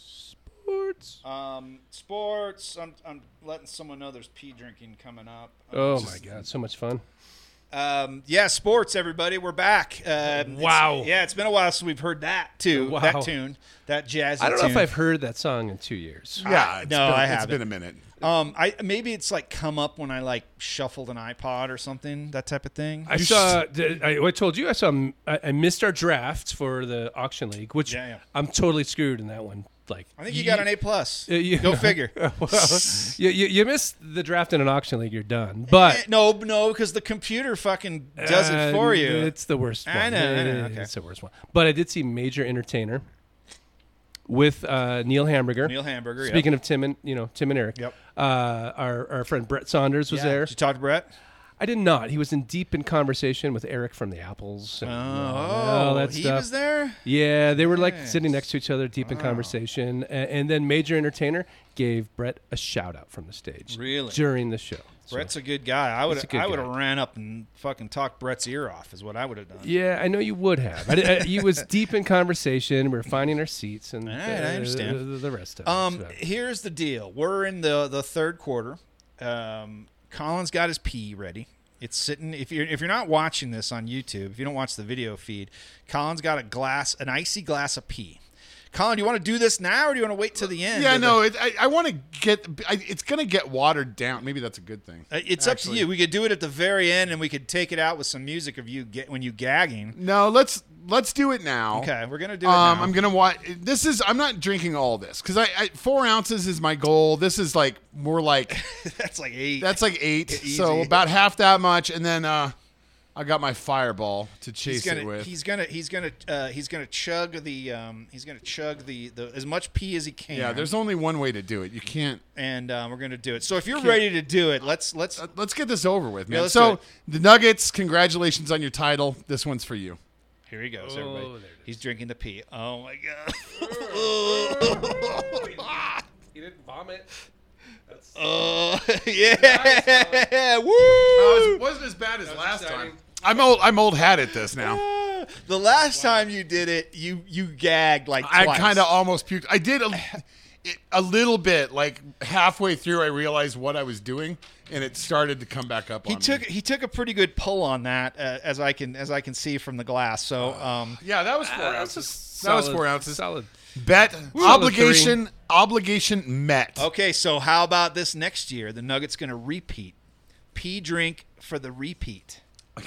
Sports. Um, sports. I'm, I'm letting someone know there's pee drinking coming up. Um, Oh, just- my God. So much fun. Um, yeah, sports, everybody. We're back. Um, it's- Wow. yeah, it's been a while since we've heard that, too. Wow. That tune. That jazzy I don't know tune. if I've heard that song in two years. Yeah, it's no, been, I It's haven't. been a minute. Um, I maybe it's like come up when I like shuffled an iPod or something, that type of thing. I saw. I, I told you I saw. I, I missed our draft for the auction league, which Yeah, yeah. I'm totally screwed in that one. Like, I think you got an A plus. Uh, you- Go figure. well, you, you you missed the draft in an auction league. You're done. But no, no, because the computer fucking does it uh, for you. It's the worst one. I know, I know, okay. It's the worst one. But I did see Major Entertainer with uh, Neil Hamburger. Neil Hamburger. Speaking of Tim and you know Tim and Eric. Yep. Uh, our our friend Brett Saunders was yeah. there. Did you talk to Brett? I did not. He was in deep in conversation with Eric from the Apples. And, uh, all that he stuff. was there. Yeah, they were like Nice. sitting next to each other, deep in conversation, and, and then Major Entertainer gave Brett a shout out from the stage. Really? During the show. So- Brett's a good guy. I would He's a good I would have guy. ran up and fucking talked Brett's ear off. Is what I would have done. Yeah, I know you would have. I, did- I, he was deep in conversation. We were finding our seats, and All right, I understand. The, the rest of Um, it. so. here's the deal. We're in the the third quarter. Um, Colin's got his pee ready. It's sitting. If you're if you're not watching this on YouTube, if you don't watch the video feed, Colin's got a glass, an icy glass of pee. Colin, do you want to do this now, or do you want to wait till the end? Yeah, of the- no, it, I, I want to get. I, it's going to get watered down. Maybe that's a good thing. Uh, It's actually. up to you. We could do it at the very end, and we could take it out with some music of you get when you gagging. No, let's let's do it now. Okay, we're gonna do it Um, now. I'm gonna watch. This is. I'm not drinking all this because I, I four ounces is my goal. This is like more like That's like eight. that's like eight. Easy. So about half that much, and then uh, I got my Fireball to he's chase gonna it with. he's gonna he's gonna uh, he's gonna chug the um, he's gonna chug the, the as much pee as he can. Yeah, there's only one way to do it. You can't. and um, we're gonna do it. So if you're ready to do it, let's let's. Uh, let's get this over with, man. let's do so it. the Nuggets, congratulations on your title. This one's for you. Here he goes, Oh, everybody. there it is. He's drinking the pee. Oh my god. He didn't vomit. Oh yeah. Woo. it wasn't as bad as last exciting. time. I'm old. I'm old hat at this now. The last time you did it, you you gagged like I twice. kind of almost puked. I did a, it, a little bit. Like halfway through, I realized what I was doing, and it started to come back up. He on took me. he took a pretty good pull on that, uh, as I can as I can see from the glass. So um, Yeah, that was four Uh, that's a ounces. That was solid- four ounces. Solid. Bet obligation. Obligation met. okay. So how about this next year? The Nuggets going to repeat. Pee drink for the repeat.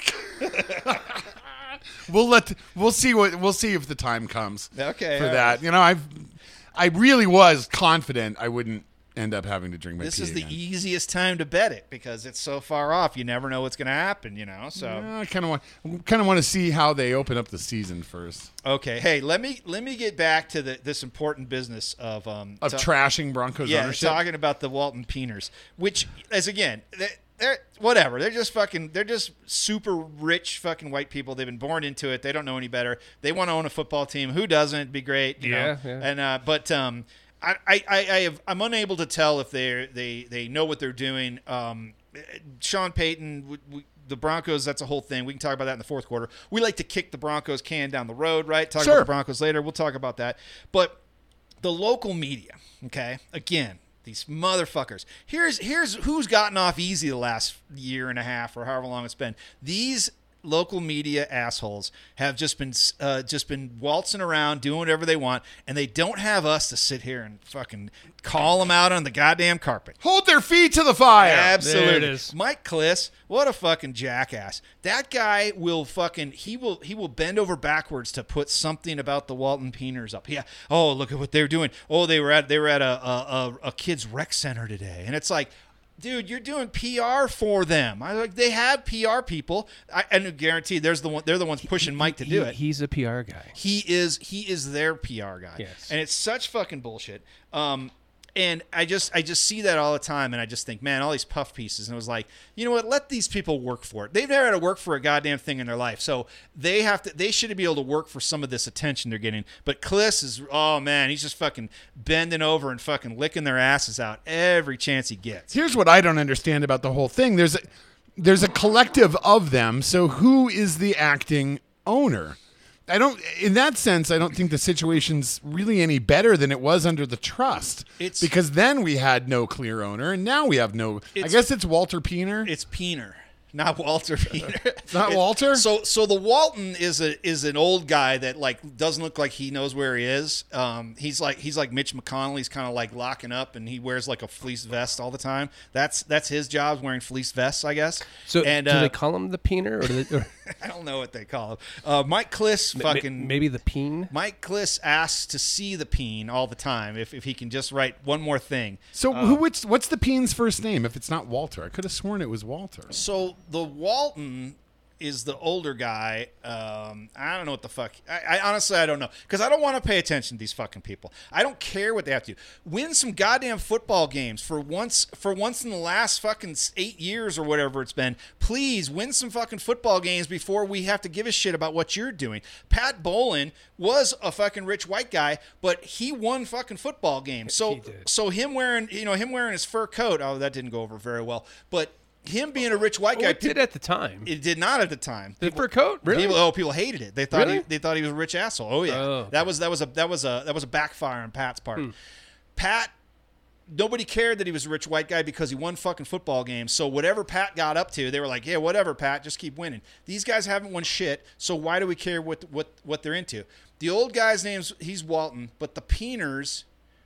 We'll let. We'll see what. We'll see if the time comes. Okay, For all that, right. you know, I've. I really was confident I wouldn't end up having to drink my This pee is the again. easiest time to bet it because it's so far off. You never know what's going to happen. You know. So Yeah, I kind of want. Kind of want to see how they open up the season first. okay. Hey, let me let me get back to the this important business of um Of ta- trashing Broncos yeah, ownership. talking about the Walton Peeners, which as again, they, they're whatever. They're just fucking. They're just super rich fucking white people. They've been born into it. They don't know any better. They want to own a football team. Who doesn't? It'd be great. You Yeah, know? yeah. And uh, but um, I I I I have, I'm unable to tell if they they they know what they're doing. Um, Sean Payton. We, we, the Broncos, that's a whole thing. We can talk about that in the fourth quarter. We like to kick the Broncos can down the road, right? Talk Sure. about the Broncos later. We'll talk about that. But the local media, okay, again, these motherfuckers. Here's here's who's gotten off easy the last year and a half or however long it's been. These local media assholes have just been uh, just been waltzing around doing whatever they want, and they don't have us to sit here and fucking call them out on the goddamn carpet. Hold their feet to the fire. Absolutely. There it is. Mike Kliss, what a fucking jackass. That guy will fucking he will he will bend over backwards to put something about the Walton Peeners up. Yeah. Oh, look at what they're doing. Oh, they were at they were at a a, a, a kids rec center today. And it's like, dude, you're doing P R for them. I like they have P R people. I and guarantee there's the one they're the ones pushing Mike to do He- it. He's a P R guy. He is he is their P R guy. Yes. And it's such fucking bullshit. Um and I just I just see that all the time and I just think, man, all these puff pieces. And it was like, you know what, let these people work for it. They've never had to work for a goddamn thing in their life. So they have to they should be able to work for some of this attention they're getting. But Kliss is oh man, he's just fucking bending over and fucking licking their asses out every chance he gets. Here's what I don't understand about the whole thing. There's a, there's a collective of them. So who is the acting owner? I don't. In that sense, I don't think the situation's really any better than it was under the trust. It's- because then we had no clear owner, and now we have no. I It's- guess it's Walter Peener. It's Peener, not Walter Peener. It's not Walter? So, so the Walton is a is an old guy that like doesn't look like he knows where he is. Um, he's like he's like Mitch McConnell. He's kind of like locking up, and he wears like a fleece vest all the time. That's that's his job, is wearing fleece vests, I guess. So and do uh, they call him the peener, or, do they, or I don't know what they call him. Uh, Mike Kliss ma- fucking maybe the peen? Mike Kliss asks to see the peen all the time if, if he can just write one more thing. so uh, who? What's, what's the Peen's first name? If it's not Walter, I could have sworn it was Walter. So the Walton is the older guy. Um, I don't know what the fuck. I, I honestly I don't know because I don't want to pay attention to these fucking people. I don't care what they have to do. Win some goddamn football games for once. For once in the last fucking eight years or whatever it's been. Please win some fucking football games before we have to give a shit about what you're doing. Pat Bowlen was a fucking rich white guy, but he won fucking football games. So He did. so him wearing you know him wearing his fur coat. Oh, that didn't go over very well, but. Him being a rich white Oh, guy, it did at the time. it did not at the time. The fur coat? Really? People, oh, people hated it. They thought he, Really? they thought he was a rich asshole. Oh yeah, Oh, okay. that was that was a that was a that was a backfire on Pat's part. Hmm. Pat, nobody cared that he was a rich white guy because he won fucking football games. So whatever Pat got up to, they were like, yeah, whatever, Pat, just keep winning. These guys haven't won shit, so why do we care what what what they're into? The old guy's name's he's Walton, but the Peeners,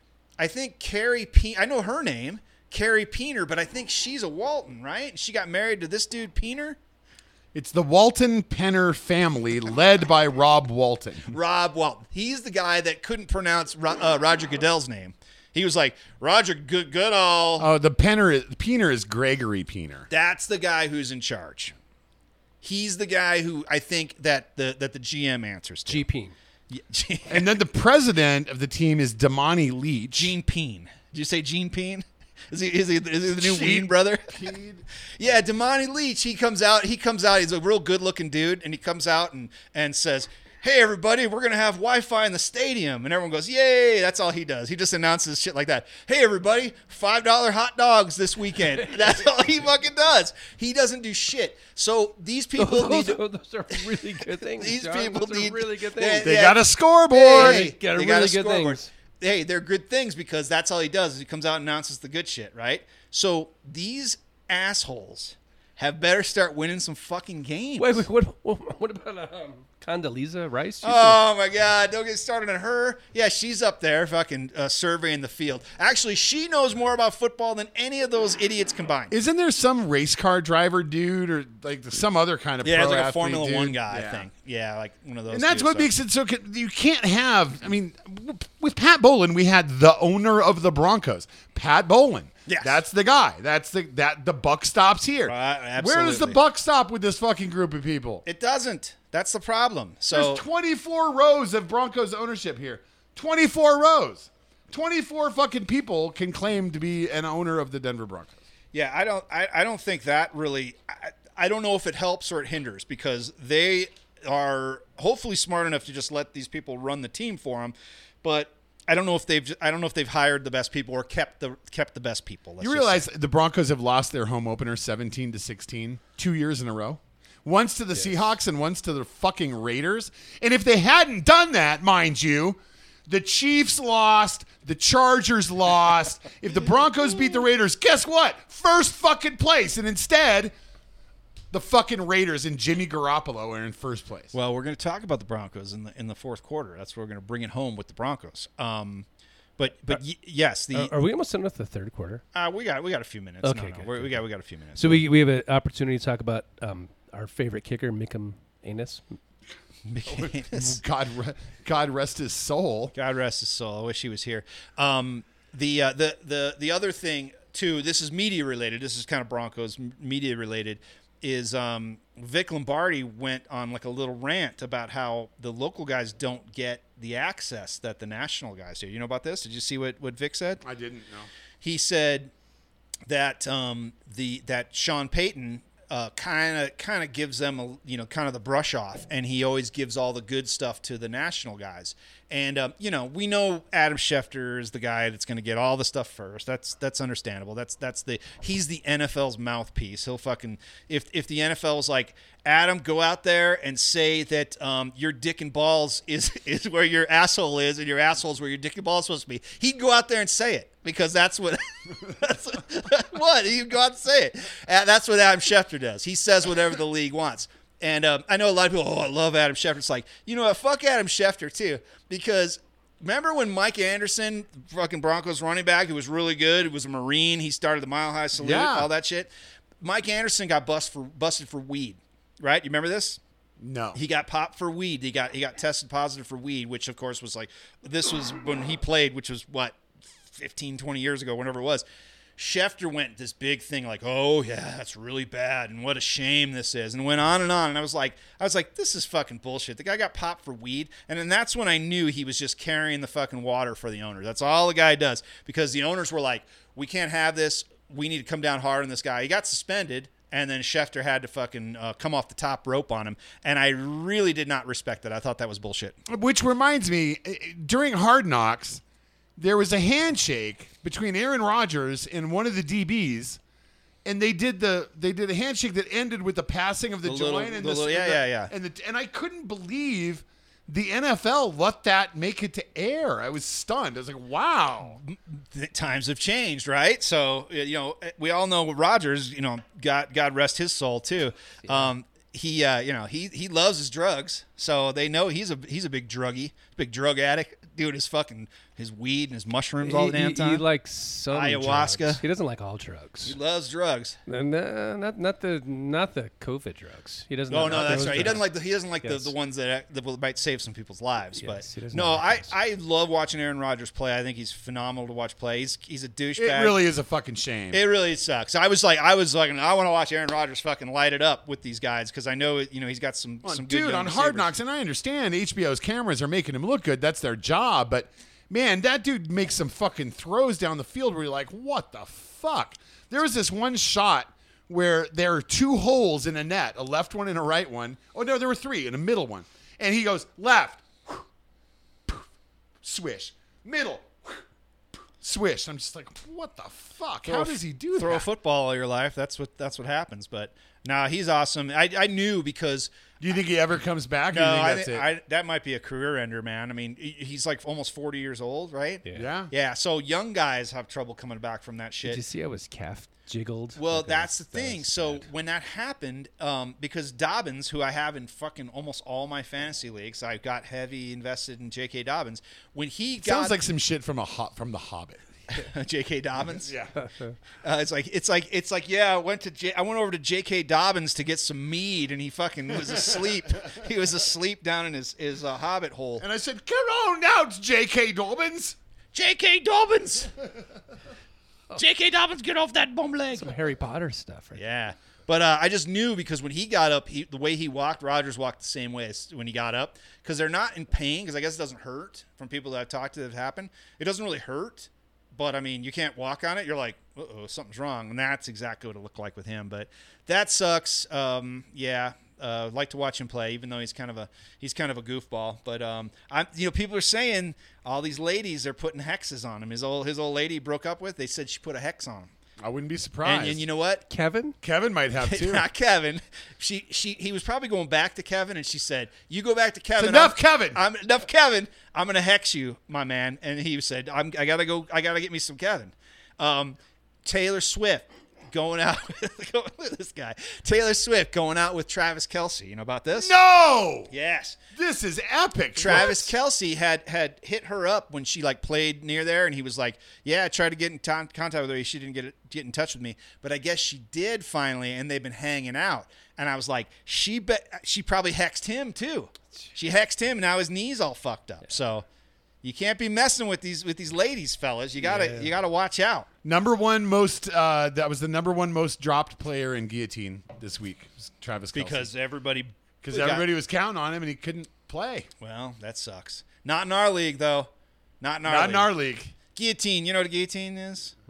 I think Carrie Peen, I know her name. Carrie Peener, but I think she's a Walton, right? She got married to this dude Peener. It's the Walton Penner family, led by Rob Walton. Rob Walton. He's the guy that couldn't pronounce Ro- uh, Roger Goodell's name. He was like Roger Good Goodall. Oh, the Penner is, Peener is Gregory Peener. That's the guy who's in charge. He's the guy who I think that the that the G M answers to. G peen. Yeah, G- And then the president of the team is Damani Leach. Gene Peen. Did you say Gene Peen? Is he is he, is he the new Gene Ween brother? Yeah, Damani Leach. He comes out. He comes out. He's a real good-looking dude, and he comes out and and says, "Hey, everybody, we're gonna have Wi-Fi in the stadium," and everyone goes, "Yay!" That's all he does. He just announces shit like that. Hey, everybody, five dollar hot dogs this weekend. That's all he fucking does. He doesn't do shit. So these people need Those, to. are, those are really good things. These John. people those are need really good they- things. They Yeah. got a scoreboard. Hey, Got a they really a good scoreboard. things. Hey, they're good things because that's all he does is he comes out and announces the good shit, right? So these assholes have better start winning some fucking games. Wait, wait, what, what, what about um, Condoleezza Rice? She's Oh my God! Don't get started on her. Yeah, she's up there, fucking uh, surveying the field. Actually, she knows more about football than any of those idiots combined. Isn't there some race car driver dude or like some other kind of yeah, pro it's like a athlete Formula dude? One guy, Yeah. I think. Yeah, like one of those. And that's dudes, what so. makes it so. con- You can't have. I mean, w- with Pat Bowlen, we had the owner of the Broncos, Pat Bowlen. Yes. That's the guy. That's the that the buck stops here. Right, Where does the absolutely. buck stop with this fucking group of people? It doesn't. That's the problem. So There's twenty-four rows of Broncos ownership here. twenty-four rows. twenty-four fucking people can claim to be an owner of the Denver Broncos. Yeah, I don't. I, I don't think that really. I, I don't know if it helps or it hinders because they are hopefully smart enough to just let these people run the team for them, but I don't know if they've. I don't know if they've hired the best people or kept the kept the best people. let's You just realize say. the Broncos have lost their home opener seventeen to sixteen two years in a row? Once to the Seahawks and once to the fucking Raiders. And if they hadn't done that, mind you, the Chiefs lost, the Chargers lost. If the Broncos beat the Raiders, guess what? First fucking place. And instead, the fucking Raiders and Jimmy Garoppolo are in first place. Well, we're going to talk about the Broncos in the in the fourth quarter. That's where we're going to bring it home with the Broncos. Um, but but y- yes, the Are, are we almost done with the third quarter? uh, we got we got a few minutes. Okay, No, no, good, we're- good, we got we got a few minutes. So we we have an opportunity to talk about um, our favorite kicker, Mikem Anus. God, re- God rest his soul. God rest his soul. I wish he was here. Um, the uh, the the the other thing too. This is media related. This is kind of Broncos m- media related. Is um, Vic Lombardi went on like a little rant about how the local guys don't get the access that the national guys do. You know about this? Did you see what what Vic said? I didn't know. He said that um, the that Sean Payton uh, kind of kind of gives them a, you know kind of the brush off, and he always gives all the good stuff to the national guys. And um, you know we know Adam Schefter is the guy that's going to get all the stuff first. That's that's understandable. That's that's the he's the N F L's mouthpiece. He'll fucking if if the N F L is like, Adam, go out there and say that um, your dick and balls is is where your asshole is, and your asshole is where your dick and balls is supposed to be. He'd go out there and say it because that's what that's what, what he'd go out and say it. And that's what Adam Schefter does. He says whatever the league wants. And um, I know a lot of people, oh, I love Adam Schefter. It's like, you know what, fuck Adam Schefter too, because remember when Mike Anderson, fucking Broncos running back, who was really good, who was a Marine, he started the Mile High Salute, Yeah. all that shit. Mike Anderson got bust for busted for weed, right? You remember this? No. He got popped for weed. He got he got tested positive for weed, which of course was like, this was when he played, which was what, fifteen, twenty years ago, whenever it was. Schefter went this big thing like, oh yeah, that's really bad, and what a shame this is, and went on and on. And I was like, I was like, this is fucking bullshit. The guy got popped for weed, and then that's when I knew he was just carrying the fucking water for the owner. That's all the guy does, because the owners were like, we can't have this. We need to come down hard on this guy. He got suspended, and then Schefter had to fucking uh, come off the top rope on him, and I really did not respect that. I thought that was bullshit. Which reminds me, during Hard Knocks, there was a handshake between Aaron Rodgers and one of the D Bs, and they did the they did a handshake that ended with the passing of the, The joint little- and the the, little- yeah, the- yeah, yeah. and the, and I couldn't believe the N F L let that make it to air. I was stunned. I was like, wow. The times have changed, right? So you know, we all know Rodgers. You know, God, God rest his soul too. Um, he, uh, you know, he he loves his drugs, so they know he's a he's a big druggie, big drug addict. Doing his fucking his weed and his mushrooms all the damn he, time. He likes some Ayahuasca. drugs. He doesn't like all drugs. He loves drugs. And, uh, not not the not the COVID drugs. He doesn't. Oh like no, all that's those right. He doesn't drugs. like the he doesn't like Yes. the, the ones that that will, might save some people's lives. Yes, he but doesn't no, I, like those. I love watching Aaron Rodgers play. I think he's phenomenal to watch play. He's he's a douchebag. It really is a fucking shame. It really sucks. I was like, I was like, I want to watch Aaron Rodgers fucking light it up with these guys because I know, you know, he's got some Well, some good dude, young on Hard receivers. Knocks, and I understand H B O's cameras are making him look good. That's their job. But, man, that dude makes some fucking throws down the field where you're like, what the fuck? There was this one shot where there are two holes in a net, a left one and a right one. Oh, no, there were three and a middle one. And he goes, left, swish, middle, swish. I'm just like, what the fuck? Throw How a- does he do throw that? a football all your life? That's what that's what happens. But nah, he's awesome. I I knew because Do you think he ever comes back? Or no, do you think I, that's think it? I that might be a career ender, man. I mean, he- he's like almost forty years old, right? Yeah. yeah. Yeah. So young guys have trouble coming back from that Did shit. you see how his calf jiggled? Well, Like, that that's was- the that thing. was So bad. when that happened, um, because Dobbins, who I have in fucking almost all my fantasy leagues, I got heavy invested in J K. Dobbins. When he got Sounds like some shit from a ho- from The Hobbit. J K. Dobbins, Yeah. uh, it's like it's like it's like yeah. I went to J- I went over to J K. Dobbins to get some mead, and he fucking was asleep. He was asleep down in his his uh, Hobbit hole. And I said, come on now, J K. Dobbins. J K. Dobbins. J K. Dobbins, get off that bum leg. some Harry Potter stuff, right? Yeah. But uh, I just knew because when he got up, he, the way he walked, Rodgers walked the same way as when he got up. Because they're not in pain, because I guess it doesn't hurt from people that I've talked to that have happened. It doesn't really hurt. But, I mean, you can't walk on it. You're like, uh-oh, something's wrong. And that's exactly what it looked like with him. But that sucks. Um, yeah. Uh, like to watch him play, even though he's kind of a he's kind of a goofball. But um, I'm you know people are saying all these ladies they're putting hexes on him. His old his old lady he broke up with, they said she put a hex on him. I wouldn't be surprised. And, and you know what? Kevin? Kevin might have too. Not Kevin. She she he was probably going back to Kevin, and she said, "You go back to Kevin. enough, I'm- Kevin." I'm enough, Kevin. I'm gonna hex you, my man." And he said, "I'm I gotta go. I gotta get me some Kevin." Um, Taylor Swift going out with this guy. Taylor Swift going out with Travis Kelce. You know about this? No, Yes. this is epic. Travis What? Kelce had had hit her up when she like played near there, and he was like, "Yeah, I tried to get in ton- contact with her. She didn't get it, get in touch with me, but I guess she did finally, and they've been hanging out." And I was like, "She bet she probably hexed him too. She hexed him. Now his knee's all fucked up. So you can't be messing with these with these ladies, fellas. You gotta Yeah. you gotta watch out." Number one most. Uh, that was the number one most dropped player in guillotine this week. Was Travis Kelce. Because everybody because got- everybody was counting on him and he couldn't play. well, that sucks. Not in our league though. Not in our Not league. in our league. Guillotine. You know what a guillotine is?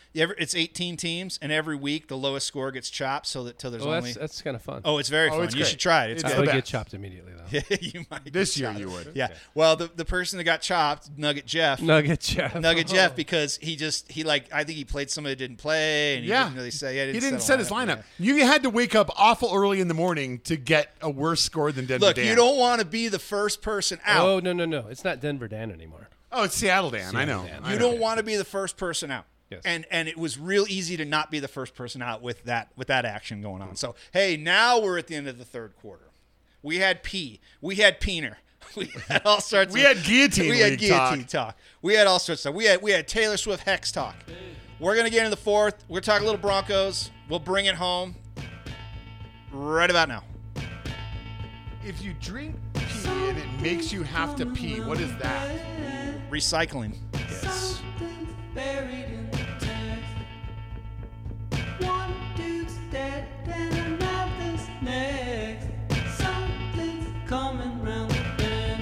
every, it's eighteen teams, and every week the lowest score gets chopped, so that till there's Oh, only. that's that's kind of fun. Oh, it's very Oh, fun. it's you great. should try it. It's, It's I the would get best. chopped immediately though. good. you might This get year chopped. you would. Yeah. Well, the the person that got chopped, Nugget Jeff. Nugget Jeff. Nugget Jeff, because he just he like I think he played somebody that didn't play, and he Yeah. didn't really say. Yeah, He didn't set his lineup. Yeah. You had to wake up awful early in the morning to get a worse score than Denver Look, Dan. you don't want to be the first person out. Oh no no no! It's not Denver Dan anymore. Oh, it's Seattle Dan. I know. Seattle Dan. I You know. don't want to be the first person out. Yes. And and it was real easy to not be the first person out with that with that action going on. So hey, now we're at the end of the third quarter. We had P. We had Peener. We had all sorts. We of, had guillotine We had league guillotine talk. talk. We had all sorts of stuff. We had we had Taylor Swift Hex talk. We're gonna get into the fourth. We're talking a little Broncos. We'll bring it home right about now. If you drink pee and it makes you have to pee, what is that? Recycling. Yes. Buried in the text. One dude's dead and another's next. Something's coming round the bend.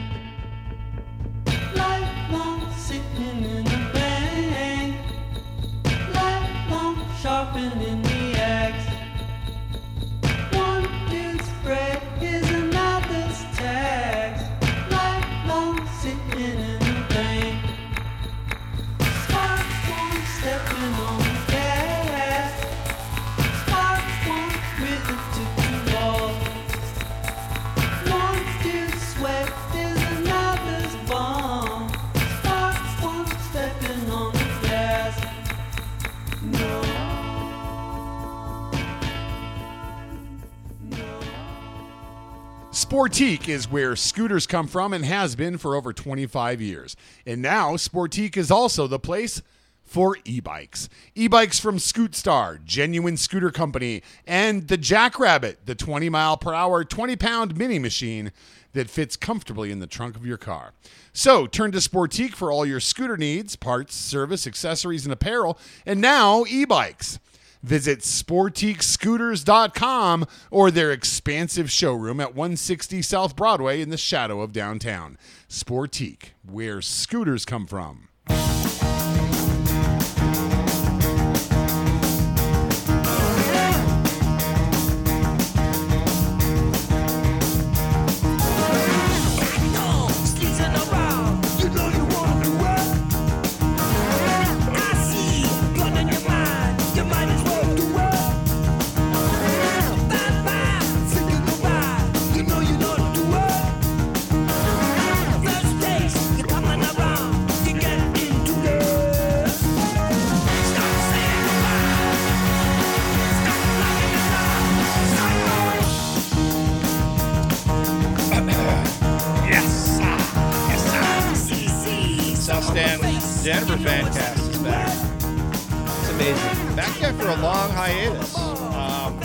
Lifelong sitting in the bank. Lifelong sharpening the axe. One dude's bread is another's tax. Lifelong sitting in the bank. Spark one stepping on the gas. Spark one with it to the wall. One dude's sweat is another's bomb. Spark one stepping on the gas. No. Sportique is where scooters come from and has been for over twenty-five years. And now Sportique is also the place for e-bikes. E-bikes from Scootstar, genuine scooter company, and the Jackrabbit, the twenty mile per hour, twenty pound mini machine that fits comfortably in the trunk of your car. So turn to Sportique for all your scooter needs, parts, service, accessories, and apparel, and now e-bikes. Visit sportique scooters dot com or their expansive showroom at one sixty South Broadway in the shadow of downtown. Sportique, where scooters come from. South Stand Denver Fancast is back. It's amazing. Back after a long hiatus. Um,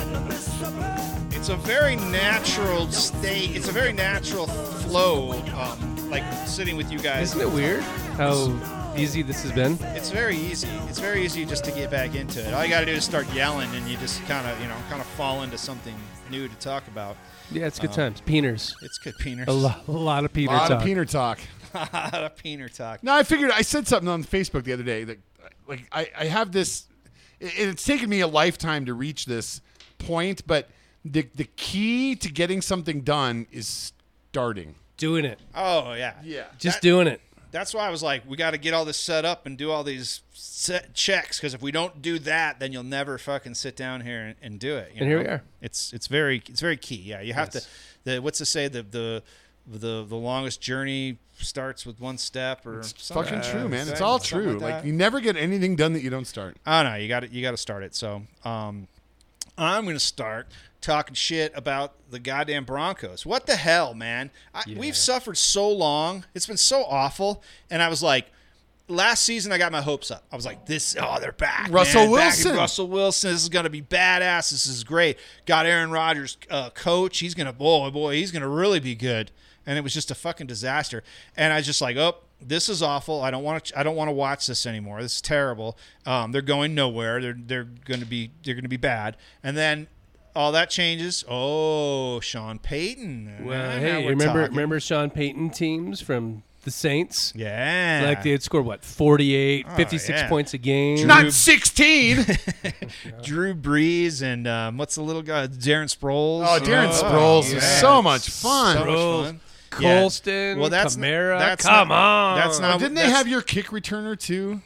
it's a very natural state. It's a very natural flow, um, like sitting with you guys. Isn't it weird how easy this has been? It's very easy. It's very easy just to get back into it. All you got to do is start yelling, and you just kind of, you know, kind of fall into something new to talk about. Yeah, it's good times. Peeners. It's good, Peeners. A, lo- a lot of A Peener lot talk. of peener talk. A lot of Peener talk. No, I figured I said something on Facebook the other day that, like, I, I have this. It, it's taken me a lifetime to reach this point, but the the key to getting something done is starting. Doing it. Oh yeah, Yeah. Just That- doing it. That's why I was like, we got to get all this set up and do all these set checks, because if we don't do that, then you'll never fucking sit down here and, and do it. you And here know? we are. It's it's very it's very key. Yeah, you have Yes. to. The what's to say the the the the longest journey starts with one step, or It's something. fucking true, man. It's Something all like true. Like, that. you never get anything done that you don't start. I don't know. You got to you got to start it. So um, I'm gonna start talking shit about the goddamn Broncos. What the hell, man? I, Yeah. We've suffered so long. It's been so awful. And I was like, last season I got my hopes up. I was like, this, oh, they're back. Russell man. Back in Wilson. Russell Wilson. This is gonna be badass. This is great. Got Aaron Rodgers, uh, coach. He's gonna, boy, boy, he's gonna really be good. And it was just a fucking disaster. And I was just like, oh, this is awful. I don't want to. I don't want to watch this anymore. This is terrible. Um, they're going nowhere. They're they're going to be they're going to be bad. And then all that changes. Oh, Sean Payton. Well, Now hey, we're remember talking. remember Sean Payton teams from the Saints. Yeah. Like they had scored what forty-eight, Oh, fifty-six yeah. points a game. Not sixteen. Drew Brees and um, what's the little guy? Darren Sproles. Oh, Darren Oh, Sproles yeah. is so much fun. So much Sproles. fun. Yeah. Colston, Well, that's Kamara. that's Come not, on. That's Oh, not. didn't they that's- have your kick returner too?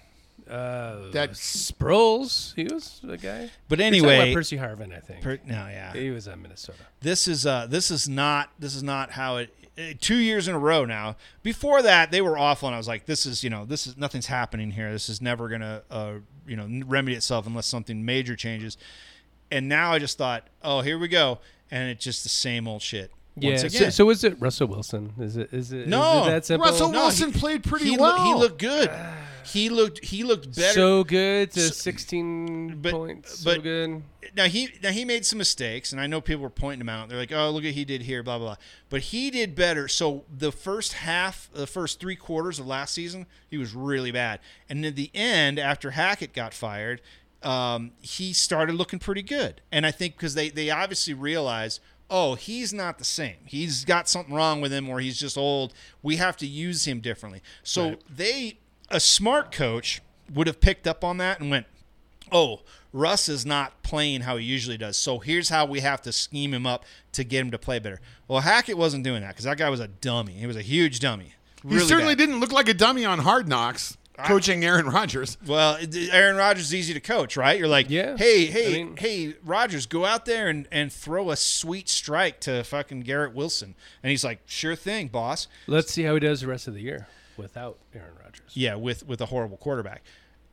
Uh, That- Sproles, he was the guy. But You're talking anyway, about Percy Harvin, I think. per, no, yeah. he was at Minnesota. This is uh, this is not this is not how it. uh, Two years in a row now. Before that, they were awful, and I was like, "This is, you know, this is nothing's happening here. This is never gonna, uh, you know, remedy itself unless something major changes." And now I just thought, "Oh, here we go," and it's just the same old shit. Once Yeah. again. So, so is it Russell Wilson? Is it? Is it? No. Is it that simple? Russell No, Wilson he- played pretty he, well. look, he looked good. He looked he looked better. So good to So- sixteen but- points. So but- good. now he now he made some mistakes, and I know people were pointing him out. They're like, "Oh, look what he did here," blah blah blah. But he did better. So the first half, the first three quarters of last season, he was really bad, and at the end, after Hackett got fired, um, he started looking pretty good. And I think because they they obviously realized, oh, he's not the same. He's got something wrong with him, or he's just old. We have to use him differently. So Right. they, a smart coach, would have picked up on that and went, oh, Russ is not playing how he usually does. So here's how we have to scheme him up to get him to play better. Well, Hackett wasn't doing that because that guy was a dummy. He was a huge dummy. He Really certainly bad. didn't look like a dummy on Hard Knocks coaching Aaron Rodgers. Well, it- Aaron Rodgers is easy to coach, right? You're like, Yeah. hey, hey, I mean- hey, Rodgers, go out there and, and throw a sweet strike to fucking Garrett Wilson. And he's like, sure thing, boss. Let's see how he does the rest of the year without Aaron Rodgers. Yeah, with, with a horrible quarterback.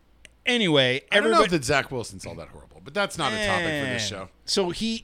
Anyway, I don't know everybody. if that Zach Wilson's all that horrible, but that's not a topic for this Eh. show. So he,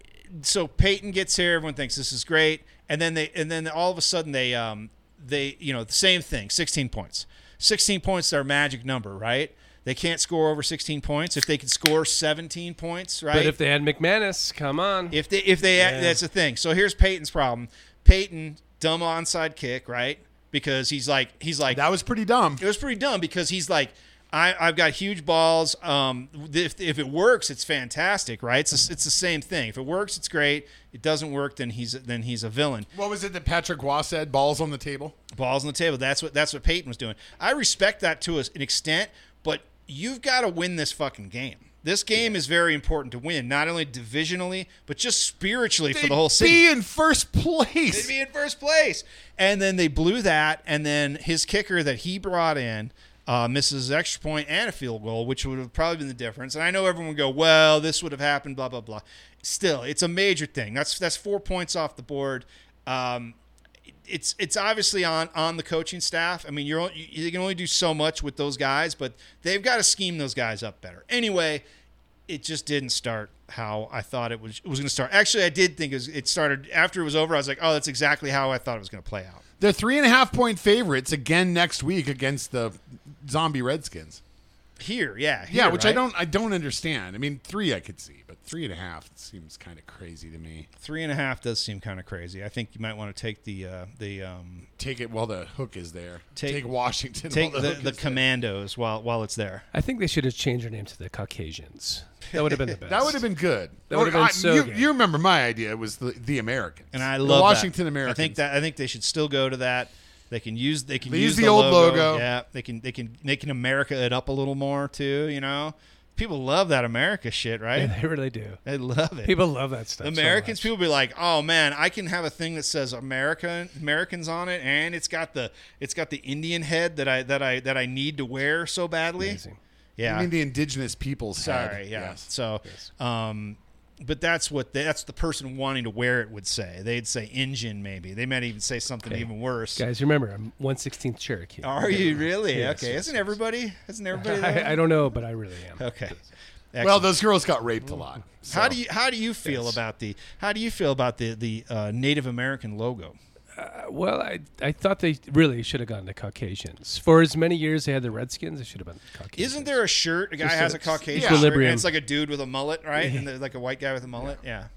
so Peyton gets here. Everyone thinks this is great, and then they, and then all of a sudden they, um, they, you know, the same thing. Sixteen points. Sixteen points is our magic number, right? They can't score over sixteen points. If they could score seventeen points, right? But if they had McManus, come on. If they, if they, Yeah. that's the thing. So here's Peyton's problem. Peyton, dumb onside kick, right? Because he's like, he's like, That was pretty dumb. it was pretty dumb because he's like, I, I've got huge balls. Um, if, if it works, it's fantastic, right? It's a, it's the same thing. If it works, it's great. It doesn't work, then he's then he's a villain. What was it that Patrick Waugh said? Balls on the table. Balls on the table. That's what that's what Peyton was doing. I respect that to an extent, but you've got to win this fucking game. This game is very important to win, not only divisionally, but just spiritually for They'd the whole city. be in first place. They'd be in first place. And then they blew that, and then his kicker that he brought in uh, misses an extra point and a field goal, which would have probably been the difference. And I know everyone would go, well, this would have happened, blah, blah, blah. Still, it's a major thing. That's that's four points off the board. Um, it's it's obviously on, on the coaching staff. I mean, you're on- you, you can only do so much with those guys, but they've got to scheme those guys up better. Anyway, it just didn't start how I thought it was it was going to start. Actually, I did think it, was, it started after it was over. I was like, oh, that's exactly how I thought it was going to play out. They're three and a half point favorites again next week against the Zombie Redskins. Here, yeah, Yeah, here, which I right? don't I don't understand. I mean, three I could see, but three and a half seems kind of crazy to me. Three and a half does seem kind of crazy. I think you might want to take the uh, the um, Take it while the hook is there. Take- Take, Washington. take while the, the, the, hook is there. commandos while while it's there. I think they should have changed their name to the Caucasians. That would have been the best. That would have been good. That would have been I- so you, good. you remember my idea? It was the the Americans, And I the love Washington that. Americans. I think that I think they should still go to that. They can use they can They use, use the old logo. logo. Yeah, they can they can they can America it up a little more too. You know, people love that America shit, right? Yeah, they really do. They love it. People love that stuff. so Americans, much. people be like, "Oh man, I can have a thing that says America, Americans on it, and it's got the it's got the Indian head that I that I that I need to wear so badly." Amazing. Yeah, I mean the indigenous people's head. sorry, yeah. Yes. So, um, but that's what they, that's the person wanting to wear it would say. They'd say Injun, maybe. They might even say something Hey, even worse. Guys, remember, I'm one sixteenth Cherokee. Are you really? Yes, okay, yes, isn't yes. everybody? Isn't everybody? There? I, I don't know, but I really am. Okay. Well, Excellent. those girls got raped a lot. so. How do you how do you feel Yes. about the how do you feel about the the uh, Native American logo? Uh, well, I I thought they really should have gone to Caucasians. For as many years they had the Redskins, they should have been Caucasians. Isn't there a shirt? A guy Just has a- a Caucasian yeah. shirt, equilibrium. and it's like a dude with a mullet, right? And there's like a white guy with a mullet. Yeah. I don't know.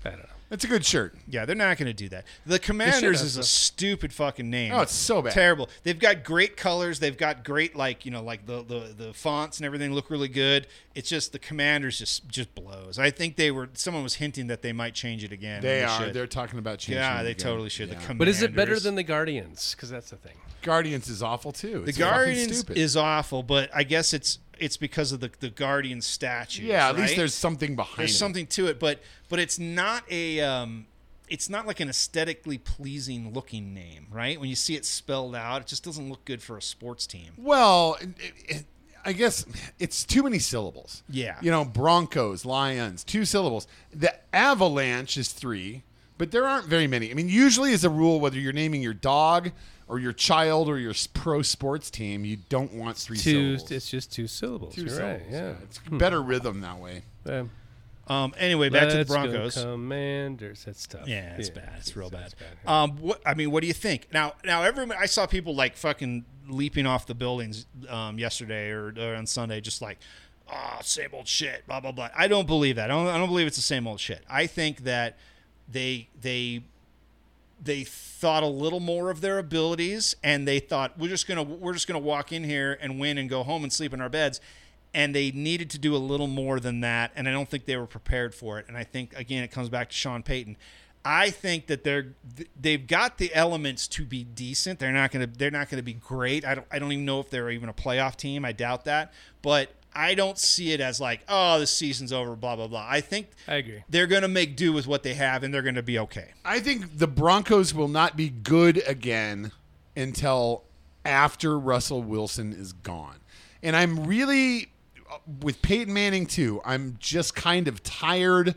It's a good shirt. Yeah, they're not going to do that. The Commanders have is a stuff. stupid fucking name. Oh, it's so bad. Terrible. They've got great colors. They've got great, like, you know, like the, the, the fonts and everything look really good. It's just the Commanders just just blows. I think they were, someone was hinting that they might change it again. They and are. should. They're talking about changing. Yeah, it they again. totally should. Yeah. The Commanders. But is it better than the Guardians? Because that's the thing. Guardians is awful too. The It's fucking Guardians stupid. is awful, but I guess it's it's because of the the Guardian statues. Yeah, at least right? there's something behind there's it. something to it, but but it's not a um, it's not like an aesthetically pleasing looking name, right? When you see it spelled out, it just doesn't look good for a sports team. Well, it, it, I guess it's too many syllables. Yeah. You know, Broncos, Lions, two syllables. The Avalanche is three, but there aren't very many. I mean, usually as a rule, whether you're naming your dog or your child or your s- pro sports team, you don't want three Two. syllables. It's just two syllables. two You're syllables. right. Yeah. It's better rhythm that way. Yeah. Um, anyway, back to the Let's go Broncos. Commanders. That's tough. Yeah, it's bad. It's real bad. it's bad, yeah. Um, what I mean, what do you think? Now, now, everyone. I saw people like fucking leaping off the buildings um, yesterday or, or on Sunday, just like, ah, same old shit. Blah blah blah. I don't believe that. I don't. I don't believe it's the same old shit. I think that they they they thought a little more of their abilities, and they thought we're just gonna we're just gonna walk in here and win and go home and sleep in our beds. And they needed to do a little more than that, and I don't think they were prepared for it. And I think again, it comes back to Sean Payton. I think that they're they've got the elements to be decent. They're not gonna they're not gonna be great. I don't I don't even know if they're even a playoff team. I doubt that. But I don't see it as like, oh, the season's over, blah blah blah. I think I agree. they're gonna make do with what they have, and they're gonna be okay. I think the Broncos will not be good again until after Russell Wilson is gone. And I'm really, with Peyton Manning too, I'm just kind of tired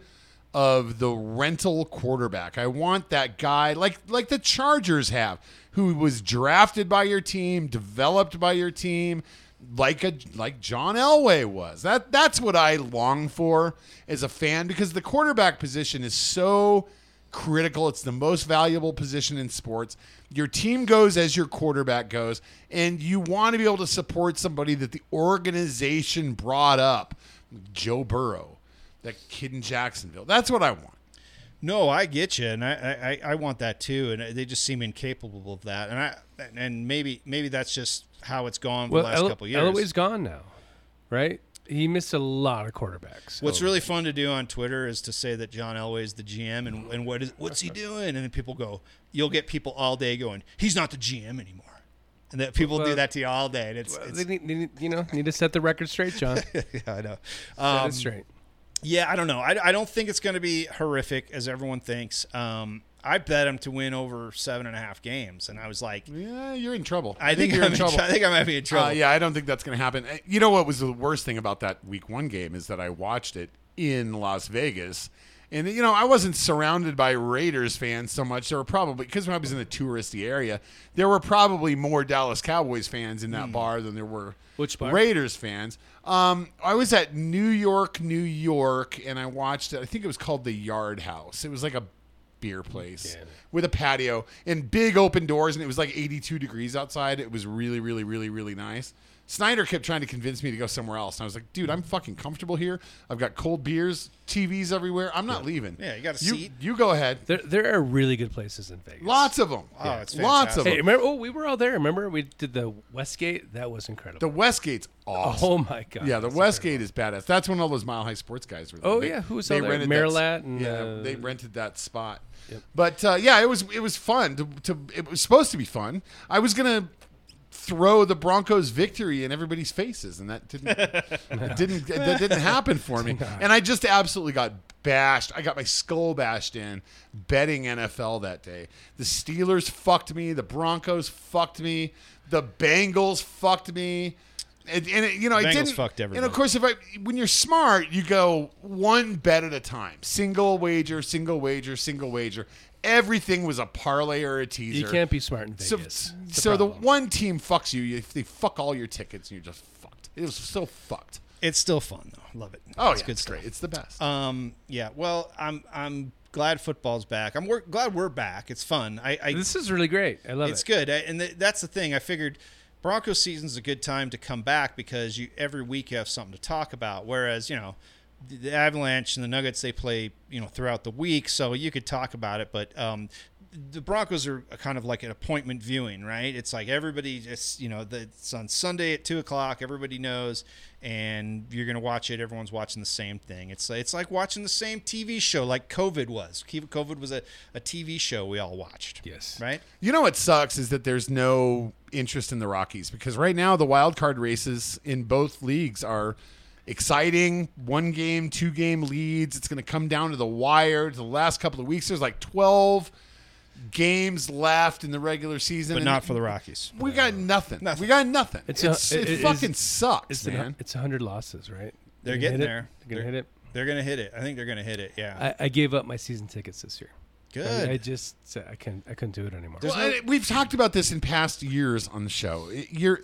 of the rental quarterback. I want that guy like like the Chargers have, who was drafted by your team, developed by your team, like a like John Elway was. That that's what I long for as a fan, because the quarterback position is so critical. It's the most valuable position in sports. Your team goes as your quarterback goes, and you want to be able to support somebody that the organization brought up. Joe Burrow, that kid in Jacksonville. That's what I want. No, I get you, and I, I, I want that too, and they just seem incapable of that, and I and maybe maybe that's just how it's gone for Well, the last El- couple of years. Elway's gone now, right? He missed a lot of quarterbacks. What's Elway. really fun to do on Twitter is to say that John Elway is the G M, and, and what is what's he doing? And then people go, you'll get people all day going, he's not the G M anymore, and that people do Well, that to you all day. And it's, Well, it's they need, they need- you know, need to set the record straight, John. Set yeah, I know. it Um, straight. Yeah, I don't know. I, I don't think it's going to be horrific as everyone thinks. Um, I bet him to win over seven and a half games, and I was like, Yeah, you're in trouble. I think, you're I'm in trouble. I think I might be in trouble. Uh, yeah, I don't think that's going to happen. Uh, You know what was the worst thing about that week one game is that I watched it in Las Vegas. And, you know, I wasn't surrounded by Raiders fans so much. There were probably, because when I was in the touristy area, there were probably more Dallas Cowboys fans in that bar than there were Which bar? Raiders fans. Um, I was at New York, New York, and I watched it. I think it was called the Yard House. It was like a beer place Yeah. with a patio and big open doors, and it was like eighty-two degrees outside. It was really, really, really, really nice. Snyder kept trying to convince me to go somewhere else, and I was like, dude, I'm fucking comfortable here. I've got cold beers, T Vs everywhere. I'm not leaving. Yeah, you got a you, seat. You go ahead. There, there are really good places in Vegas. Lots of them. Oh, it's Lots of fantastic. them. Hey, remember? Oh, we were all there. Remember, we did the Westgate. That was incredible. The Westgate's awesome. Oh my god. Yeah, the that's Westgate is badass. That's when all those Mile High Sports guys were there. Oh, They- yeah, who was they all there? rented Marilat that, and, yeah, uh, they rented that spot. Yep. But uh, yeah, it was it was fun. To, to it was supposed to be fun. I was gonna throw the Broncos victory in everybody's faces, and that didn't it didn't that didn't happen for me. And I just absolutely got bashed. I got my skull bashed in betting N F L that day. The Steelers fucked me. The Broncos fucked me. The Bengals fucked me. And, and it, you know, I Bengals didn't. fucked And everybody. of course, if I when you're smart, you go one bet at a time. Single wager, single wager, single wager. Everything was a parlay or a teaser. You can't be smart in So, Vegas. It's a so the problem. one team fucks you, you, they fuck all your tickets, and you're just fucked. It was so fucked. It's still fun though. Love it. Oh, it's yeah, good it's stuff. great. It's the best. Um, yeah. Well, I'm I'm glad football's back. I'm wor- glad we're back. It's fun. I, I This is really great. I love it's it. good, I, and th- that's the thing. I figured Broncos season's a good time to come back because you every week you have something to talk about. Whereas you know, the Avalanche and the Nuggets, they play, you know, throughout the week, so you could talk about it. But um, the Broncos are kind of like an appointment viewing, right? It's like everybody just, you know, the, it's on Sunday at two o'clock. Everybody knows, and you're gonna watch it. Everyone's watching the same thing. It's it's like watching the same T V show, like COVID was. COVID was a, a T V show we all watched. Yes. Right. You know what sucks is that there's no interest in the Rockies, because right now the wild card races in both leagues are exciting. One game, two game leads. It's going to come down to the wire. To the last couple of weeks, there's like twelve games left in the regular season, But and not for the Rockies. We got nothing. Nothing. We got nothing. It's It's, a- it, it- fucking it's- sucks, It's the, man. it's one hundred losses, right? They're Gonna getting hit it? there. They're going to hit it. They're gonna hit it. I think they're gonna hit it. Yeah. I, I gave up my season tickets this year. Good. I, I just said I couldn't. I couldn't do it anymore. Well, and we've talked about this in past years on the show. Your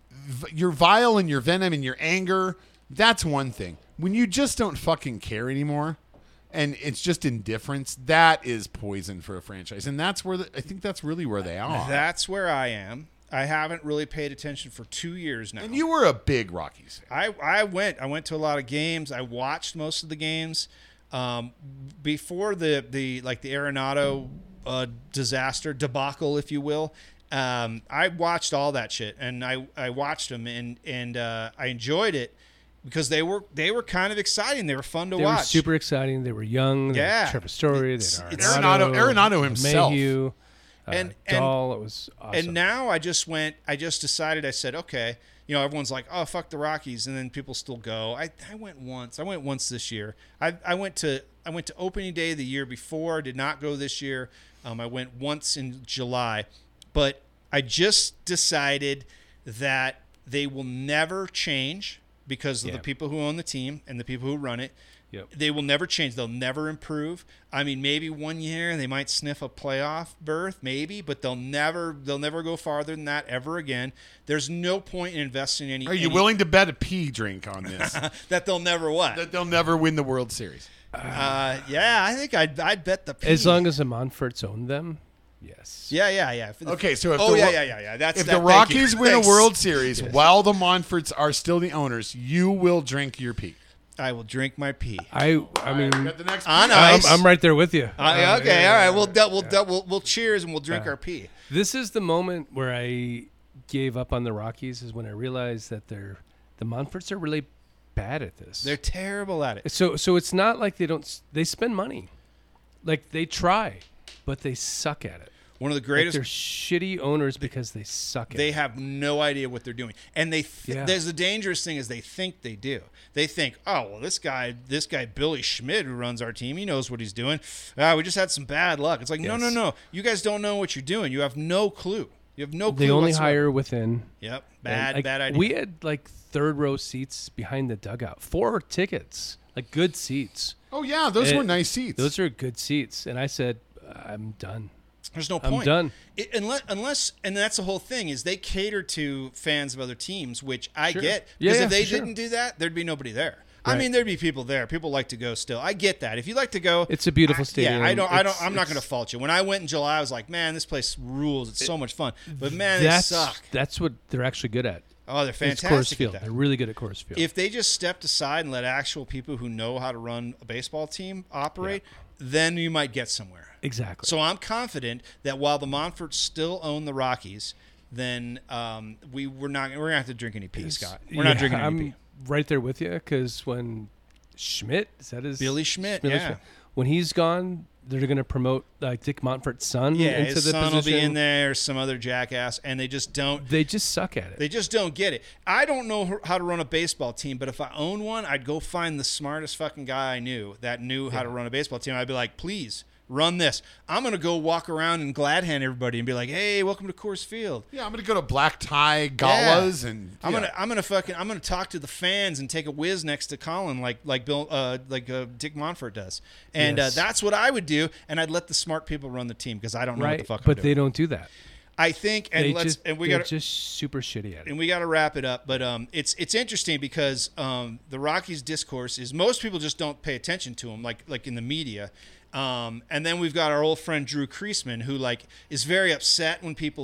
your vile and your venom and your anger, that's one thing. When you just don't fucking care anymore, and it's just indifference, that is poison for a franchise. And that's where the, I think that's really where they are. That's where I am. I haven't really paid attention for two years now. And you were a big Rockies fan. I, I went I went to a lot of games. I watched most of the games. Um, before the, the like the Arenado uh, disaster debacle, if you will, um, I watched all that shit, and I, I watched them, and and uh, I enjoyed it because they were they were kind of exciting. They were fun to They watch. were super exciting. They were young. They Yeah. had Trevor Story. It's- They had it's- Arenado, Arenado- Arenado himself. Mayhew, uh, And- and- Dahl. It was awesome. And now I just went. I just decided. I said, okay. You know, everyone's like, "Oh, fuck the Rockies," and then people still go. I, I went once. I went once this year. I, I went to I went to opening day the year before. Did not go this year. Um, I went once in July, but I just decided that they will never change because of Yeah. the people who own the team and the people who run it. Yep. They will never change. They'll never improve. I mean, maybe one year they might sniff a playoff berth, maybe, but they'll never they'll never go farther than that ever again. There's no point in investing in any. Are you any- willing to bet a pee drink on this? that they'll never what? That they'll never win the World Series? Uh, yeah, I think I'd I'd bet the. P. as long as the Monforts own them, yes. Yeah, yeah, yeah. For the- Okay, so if oh the, yeah, Ro- yeah, yeah, yeah. That's if that, the thank Rockies you. win Thanks. a World Series while the Monforts are still the owners, you will drink your pee. I will drink my pee. I. I mean, We got the next On pee. I'm, ice. I'm right there with you. Uh, Uh, okay, yeah, all right. yeah, We'll yeah. du- we'll, du- we'll we'll cheers and we'll drink Yeah. our pee. This is the moment where I gave up on the Rockies. Is when I realized that they're the Monforts are really bad at this. They're terrible at it. So so it's not like they don't s- they spend money. Like they try, but they suck at it. One of the Like greatest. they're shitty owners because they suck at They it. have no idea what they're doing, and they. Th- Yeah. There's the dangerous thing is they think they do. They think, oh well, this guy, this guy Billy Schmidt who runs our team, he knows what he's doing. Ah, we just had some bad luck. It's like, no, no, Yes. no. You guys don't know what you're doing. You have no clue. You have no clue. They only whatsoever. hire within. Yep, And, bad, like, bad idea. We had like third row seats behind the dugout, four tickets, like good seats. Oh yeah, those And were nice seats. Those are good seats, and I said, I'm done. There's no I'm point. done. It, unless, unless, and that's the whole thing is they cater to fans of other teams, which I Sure. get. Yeah, Because yeah, if they for sure. didn't do that, there'd be nobody there. I Right. mean, there'd be people there. People like to go still. I get that. If you like to go, It's a beautiful I- stadium. Yeah, I don't. I don't. It's- I'm not going to it's- fault you. When I went in July, I was like, man, this place rules. It's so much fun. But man, that's they suck. that's what they're actually good at. Oh, they're It's fantastic Coors at Field. that. They're really good at Coors Field. If they just stepped aside and let actual people who know how to run a baseball team operate, then you might get somewhere. exactly. So I'm confident that while the Monforts still own the Rockies, then um, we we're not we're gonna have to drink any pee, Scott. We're not Yeah, drinking any I'm pee. right there with you because when Schmidt is that his Billy Schmidt, Billy yeah. when he's gone, they're going to promote like Dick Montfort's son Yeah, into his the son position. will be in there, some other jackass, and they just don't. They just suck at it. They just don't get it. I don't know how to run a baseball team, but if I own one, I'd go find the smartest fucking guy I knew that knew how to run a baseball team. I'd be like, please run this. I'm gonna go walk around and glad hand everybody and be like, hey, welcome to Coors Field. yeah, I'm gonna go to black tie galas Yeah. and I'm yeah. gonna I'm gonna fucking I'm gonna talk to the fans and take a whiz next to Colin like like Bill uh like uh, Dick Montfort does, and Yes. uh, that's what I would do, and I'd let the smart people run the team because I don't know what right, the fuck. but I'm they doing. don't do that. I think, and they let's just and we they're got just super shitty at it. and we got to wrap it up. But um, it's it's interesting because um, the Rockies discourse is most people just don't pay attention to them, like like in the media. Um, and then we've got our old friend Drew Kreisman, who like is very upset when people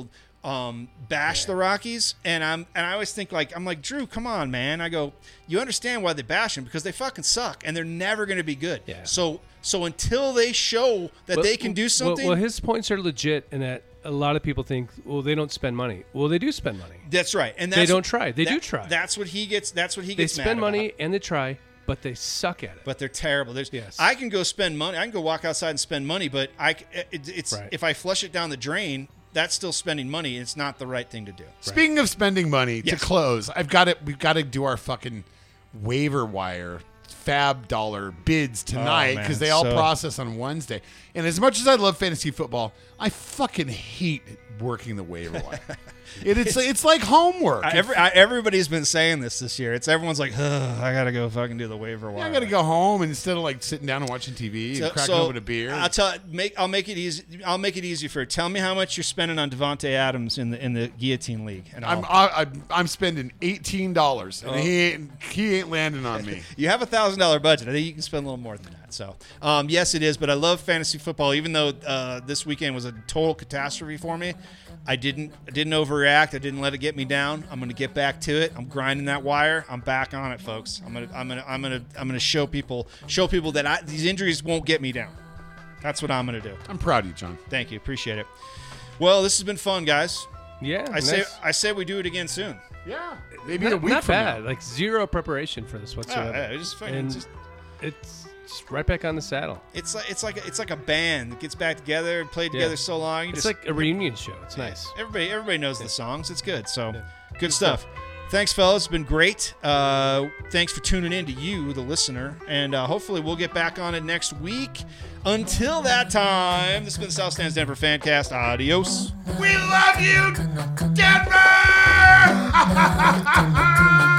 um, bash the Rockies, and I'm and I always think like I'm like Drew, come on, man. I go, you understand why they bash them because they fucking suck and they're never going to be good. Yeah. So so until they show that Well, they can do well- something, Well, his points are legit in that a lot of people think, well, they don't spend money. Well, they do spend money. that's right. And They that's, don't try. They that- do try. That's what he gets. That's what he They gets. mad spend about. money and they try, but they suck at it. But they're terrible. There's, Yes. I can go spend money. I can go walk outside and spend money, but I, c- it, it's Right. if I flush it down the drain, that's still spending money. It's not the right thing to do. Speaking of spending money, Yes. to close, I've got it. We've got to do our fucking waiver wire fab dollar bids tonight man, because they all so- process on Wednesday. And as much as I love fantasy football, I fucking hate working the waiver wire. it, it's it's like homework. I, every, I, everybody's been saying this this year. It's everyone's like, Ugh, I gotta go fucking do the waiver wire. I got to go home and instead of like sitting down and watching T V and cracking open a beer. I'll tell make I'll make it easy. I'll make it easy for you. Tell me how much you're spending on Devontae Adams in the in the guillotine league. And I'm I'll, I, I'm I'm spending eighteen dollars and he ain't he ain't landing on me. you have a thousand dollar budget. I think you can spend a little more than that. So um, yes, it is. But I love fantasy football. Even though uh, this weekend was a total catastrophe for me, I didn't I didn't overreact. I didn't let it get me down. I'm going to get back to it. I'm grinding that wire. I'm back on it, folks. I'm gonna I'm gonna I'm gonna I'm gonna show people show people that I, these injuries won't get me down. That's what I'm gonna do. I'm proud of you, John. Thank you. Appreciate it. Well, this has been fun, guys. Yeah. I say nice. I say we do it again soon. Yeah, maybe not, a week not from bad. now. Like zero preparation for this Oh, whatsoever. yeah, it's just fucking and just it's just right back on the saddle. it's like it's like it's like a band that gets back together and played together Yeah. so long. You It's just, like a reunion show. It's nice. Everybody, everybody knows the songs. It's good. So, good stuff. Thanks, fellas. It's been great. Uh, thanks for tuning in to you, the listener, and uh, hopefully we'll get back on it next week. Until that time, this has been South Stands Denver Fancast. Adios. We love you, Denver!